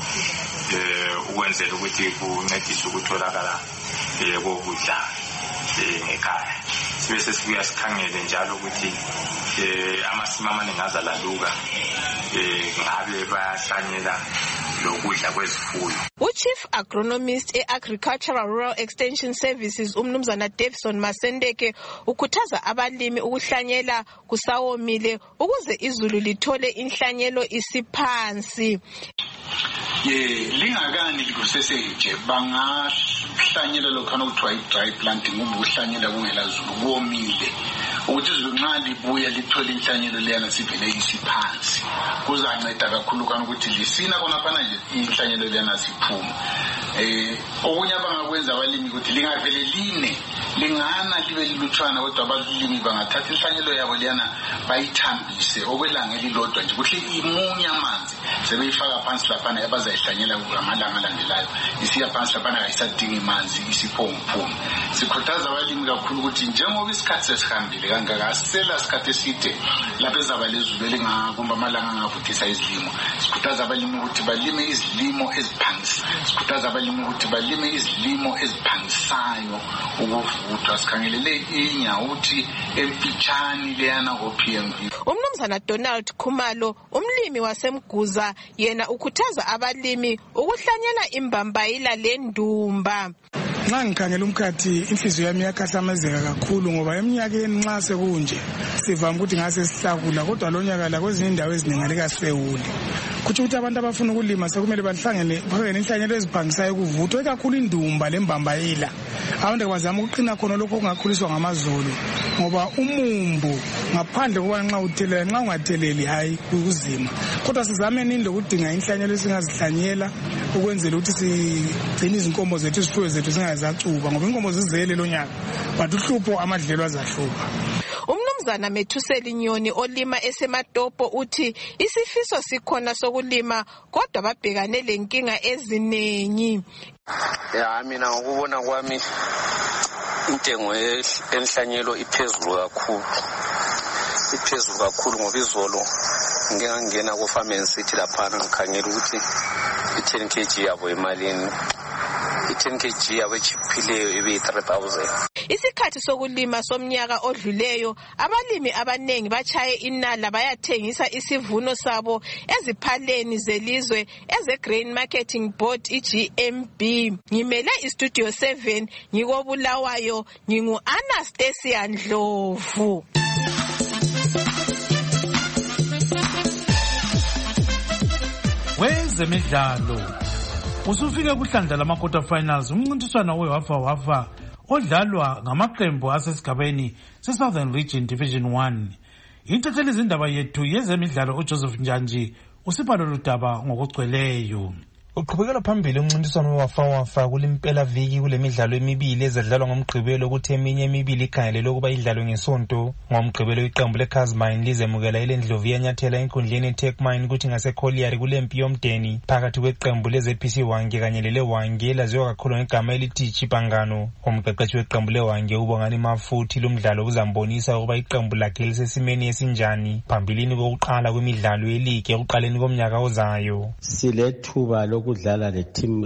ukwenzela ukuthi kuncedise ukutholakala kokudla ngekhaya. Sibe sesibuya sikhangele njalo ukuthi amasimu amaningi azalaluka ngabe bayahlanyela lokudla kwezifuyo. Chief Agronomist e-Agricultural Rural Extension Services umnumzana Davison Masendeke ukhuthaza abalimi ukuhlanyela kusawomile ukuze izulu lithole inhlanyelo isiphansi. Lingakani likusesetshe bangahlanyela lokhana kuthiwa i-dry planting ukuhlanyela kungela zulu komile ukuthi izulu nxa libuya lithole inhlanyelo leyana sivele isiphansi kuzanceda kakhulu kana ukuthi lisina khonaphana nje inhlanyelo leyana siphuma. Okunye abangakwenza abalimi ukuthi lingavele line lingana libe lilutshwana kodwa abalimi bangathatha inhlanyelo yabo leyana bayithambise okwelanga elilodwa nje kuhle imunye amanzi sebeyifaka phansi laphana abazayihlanyela amalanga alandelayo isiya phansi laphana ayisadingi manzi isiphomuphumu. Sikhuthaza abalimi kakhulu ukuthi njengoba isikhathi sesihambile kangaka asela isikhathi eside lapho ezaba lezulu elingakumba amalanga angavuthisa izilimo. Sikhuthaza abalimi ukuthi balime izilimo eziphangisayo. Sikhuthaza abalimi ukuthi balime izilimo eziphangisayo ukuvuthwa. Sikhangelele inyawuthi empitshani leyana go-PMV. Umnumzana Donald Khumalo umlimi wasemguza yena ukhuthaza abalimi ukuhlanyela imbambayila lendumba. Nxa ngikhangela umkhathi inhliziyo yami iyakhathamezeka kakhulu ngoba eminyakeni nxa sekunje sivama ukuthi ngase sihlakula kodwa lo nyaka la kwezinye indawo eziningi alikasewuli. Kuthi ukuthi abantu abafuna ukulima sekumele bahlangene inhlanyelo eziphangisayo kuvuthwe kakhulu indumba lembambayila. Abantu bazama ukuqina khona lokho okungakhuliswa ngamazolo ngoba umumbu ngaphandle kokuba nxa uthelela nxa ungatheleli hayi kuzima. Kodwa sizame nini lokudinga inhlanyelo esingazihlanyela ukwenzela ukuthi sigcine izinkomo zethu izifuyo zethu zingazacuba ngoba inkomo zizele lo nyaka but uhlupho amadlelo azahlupa. Umnumzana Methuseli Nyoni olima esematopo uthi isifiso sikhona sokulima kodwa babhekane lenkinga eziningi. Mina ngokubona kwami intengo enhlanyelo iphezulu kakhulu ngoba izolo ngike ngangena ku Farming City laphana ngikhangela ukuthi i-10 kg yabo emalini i-10 kg yabo echiphileyo ibe 3,000. Isikhathi sokulima somnyaka odluleyo abalimi abanengi bachaye inala bayathengisa isivuno sabo eziphaleni zelizwe eze-Grain Marketing Board i-GMB. Ngimele iStudio 7 ngikobulawayo ngingu-Anastasia Ndlovu. Wezemidlalo usufike kuhlandla lama-quarter finals umncintiswano wewafa odlalwa ngamaqembu asesigabeni se-Southern Region Division 1. Intatheli izindaba yethu yezemidlalo uJoseph Njanji usipha lolu daba ngokugcweleyo. Uqhubekela phambili umncintiswano wewafa kulimpela viki kule midlalo emibili ezadlalwa ngomgqibelo ukuthi eminye emibili ikhangelelwe ukuba idlalwe ngesonto. Ngomgqibelo iqembu leCasmine lizemukela iLendlovu yanyathela enkundleni eTechmine ukuthi ngaseCollier kulempi yomdeni phakathi kweqembu leZPC Hwange kanye leleHwange elaziwa kakhulu ngegama elithi Chipangano. Umqeqeshi weqembu leHwange uBongani Mafuthi lomdlalo uzambonisa ukuba iqembu lakhe lisesimeni esinjani phambilini kokuqala kwemidlalo yeligi ekuqaleni komnyaka ozayo. Silethuba ukudlala le team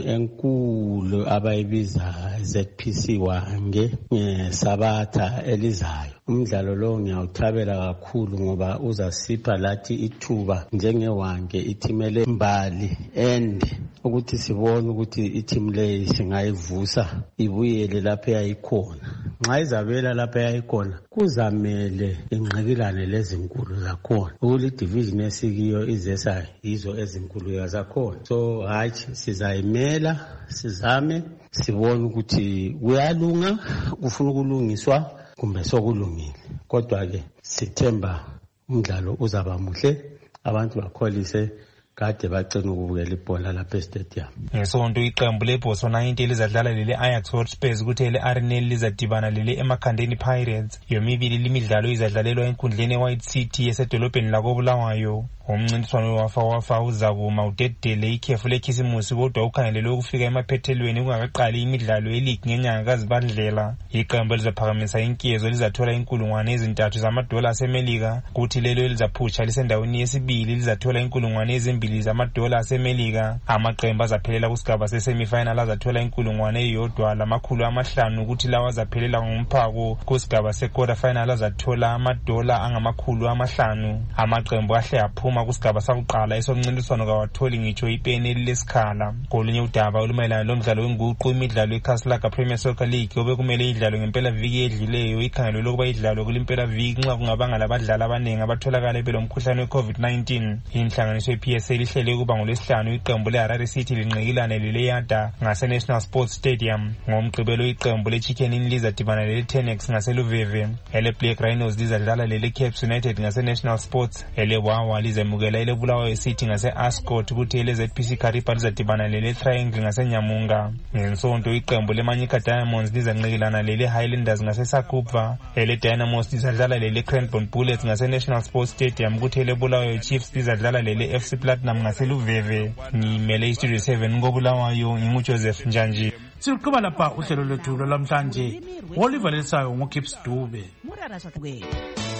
enkulu abayibiza ZPC Hwange ngeSabatha elizayo. Umdlalo lo ngiyawuthabela kakhulu ngoba uzasipha lathi ithuba njengeHwange ithimele mbali ende ukuthi sibone ukuthi i-team leyi singayivusa ibuyele lapho yayikhona. Nxa izabela lapho yayikhona kuzamele ingqikilane lezinkulu zakhona ukuli division esikiyo izesa yizo ezinkulu zakhona. So hayi sizayimela sizame sibone ukuthi kuyalunga kufuna ukulungiswa kumbe sokulungile. Kodwa ke sithemba umdlalo uzaba muhle abantu bakholise kade bacina ukubukela ibhola lapha estadium. Ngesonto iqembu leBotswana United lizadlala lele Ajax Hotspurs kuthi le-Arsenal lizadibana lele eMakhandeni Pirates. Yomibili limidlalo izadlalelwa enkundleni eWhite City esedolobheni lakobulawayo. Umncintiswano wewafa uzakuma udedele ikhefu lekhisimusi kodwa ukhangelelwe ukufika emaphethelweni kungakaqali imidlalo yeligi ngenyanga kaZibandlela. Iqembu elizaphakamisa inkezo lizathola $3,000 zamadola aseMelika kuthi lelo elizaphutsha lisendaweni yesibili lizathola $2,000 ezimbili zamadola asemelika. Amaqembu azaphelela kusigaba sesemifinal azathola 1,500 ukuthi lawa azaphelela ngomphako kusigaba se-quarter final azathola amadola angama-500. Amaqembu ahle aphuma kusigaba sakuqala esomncintiswano kawatholi ngitsho ipeni elilesikhala. Kolunye udaba olumayelana lomdlalo wenguqu imidlalo yeCastlelaga Premier Soccer League obekumele idlalwe ngempela viki edlileyo ikhangelwe lokuba idlalwe kulimpela viki nxa kungabanga labadlali abaningi abatholakala belomkhuhlane we-COVID-19. Inhlanganiso ye-PSL ihlele ukuba ngolwesihlanu iqembu le-Harare City linqikilane leleyada ngase-National Sports Stadium. Ngomgqibelo iqembu le-Chicken Inn lizadibana lele-Tenex ngaseluveve. Ele-Black Rhinos lizadlala lele-Caps United ngase-National Sports. Ele-Wawa lizemukela ele-Bulawayo City ngase-Ascot kuthi ele-ZPC Karipa lizadibana lele-Triangle ngaseNyamunga. Ngensonto iqembu le-Manyika Diamonds lizanqikilana lele-Highlanders ngase-Sakupva. Ele-Dynamos lizadlala lele-Cranbourne Bullets ngase-National Sports Stadium kuthi ele-Bulawayo Chiefs lizadlala lele-FC Platinum ngaseluveve. Ngimele iStudio 7 ngobulawayo nginguJoseph Njanji. Siqhuba lapha uhlelo lwethu lwamhlanje olivalisayo ngoKips Dube.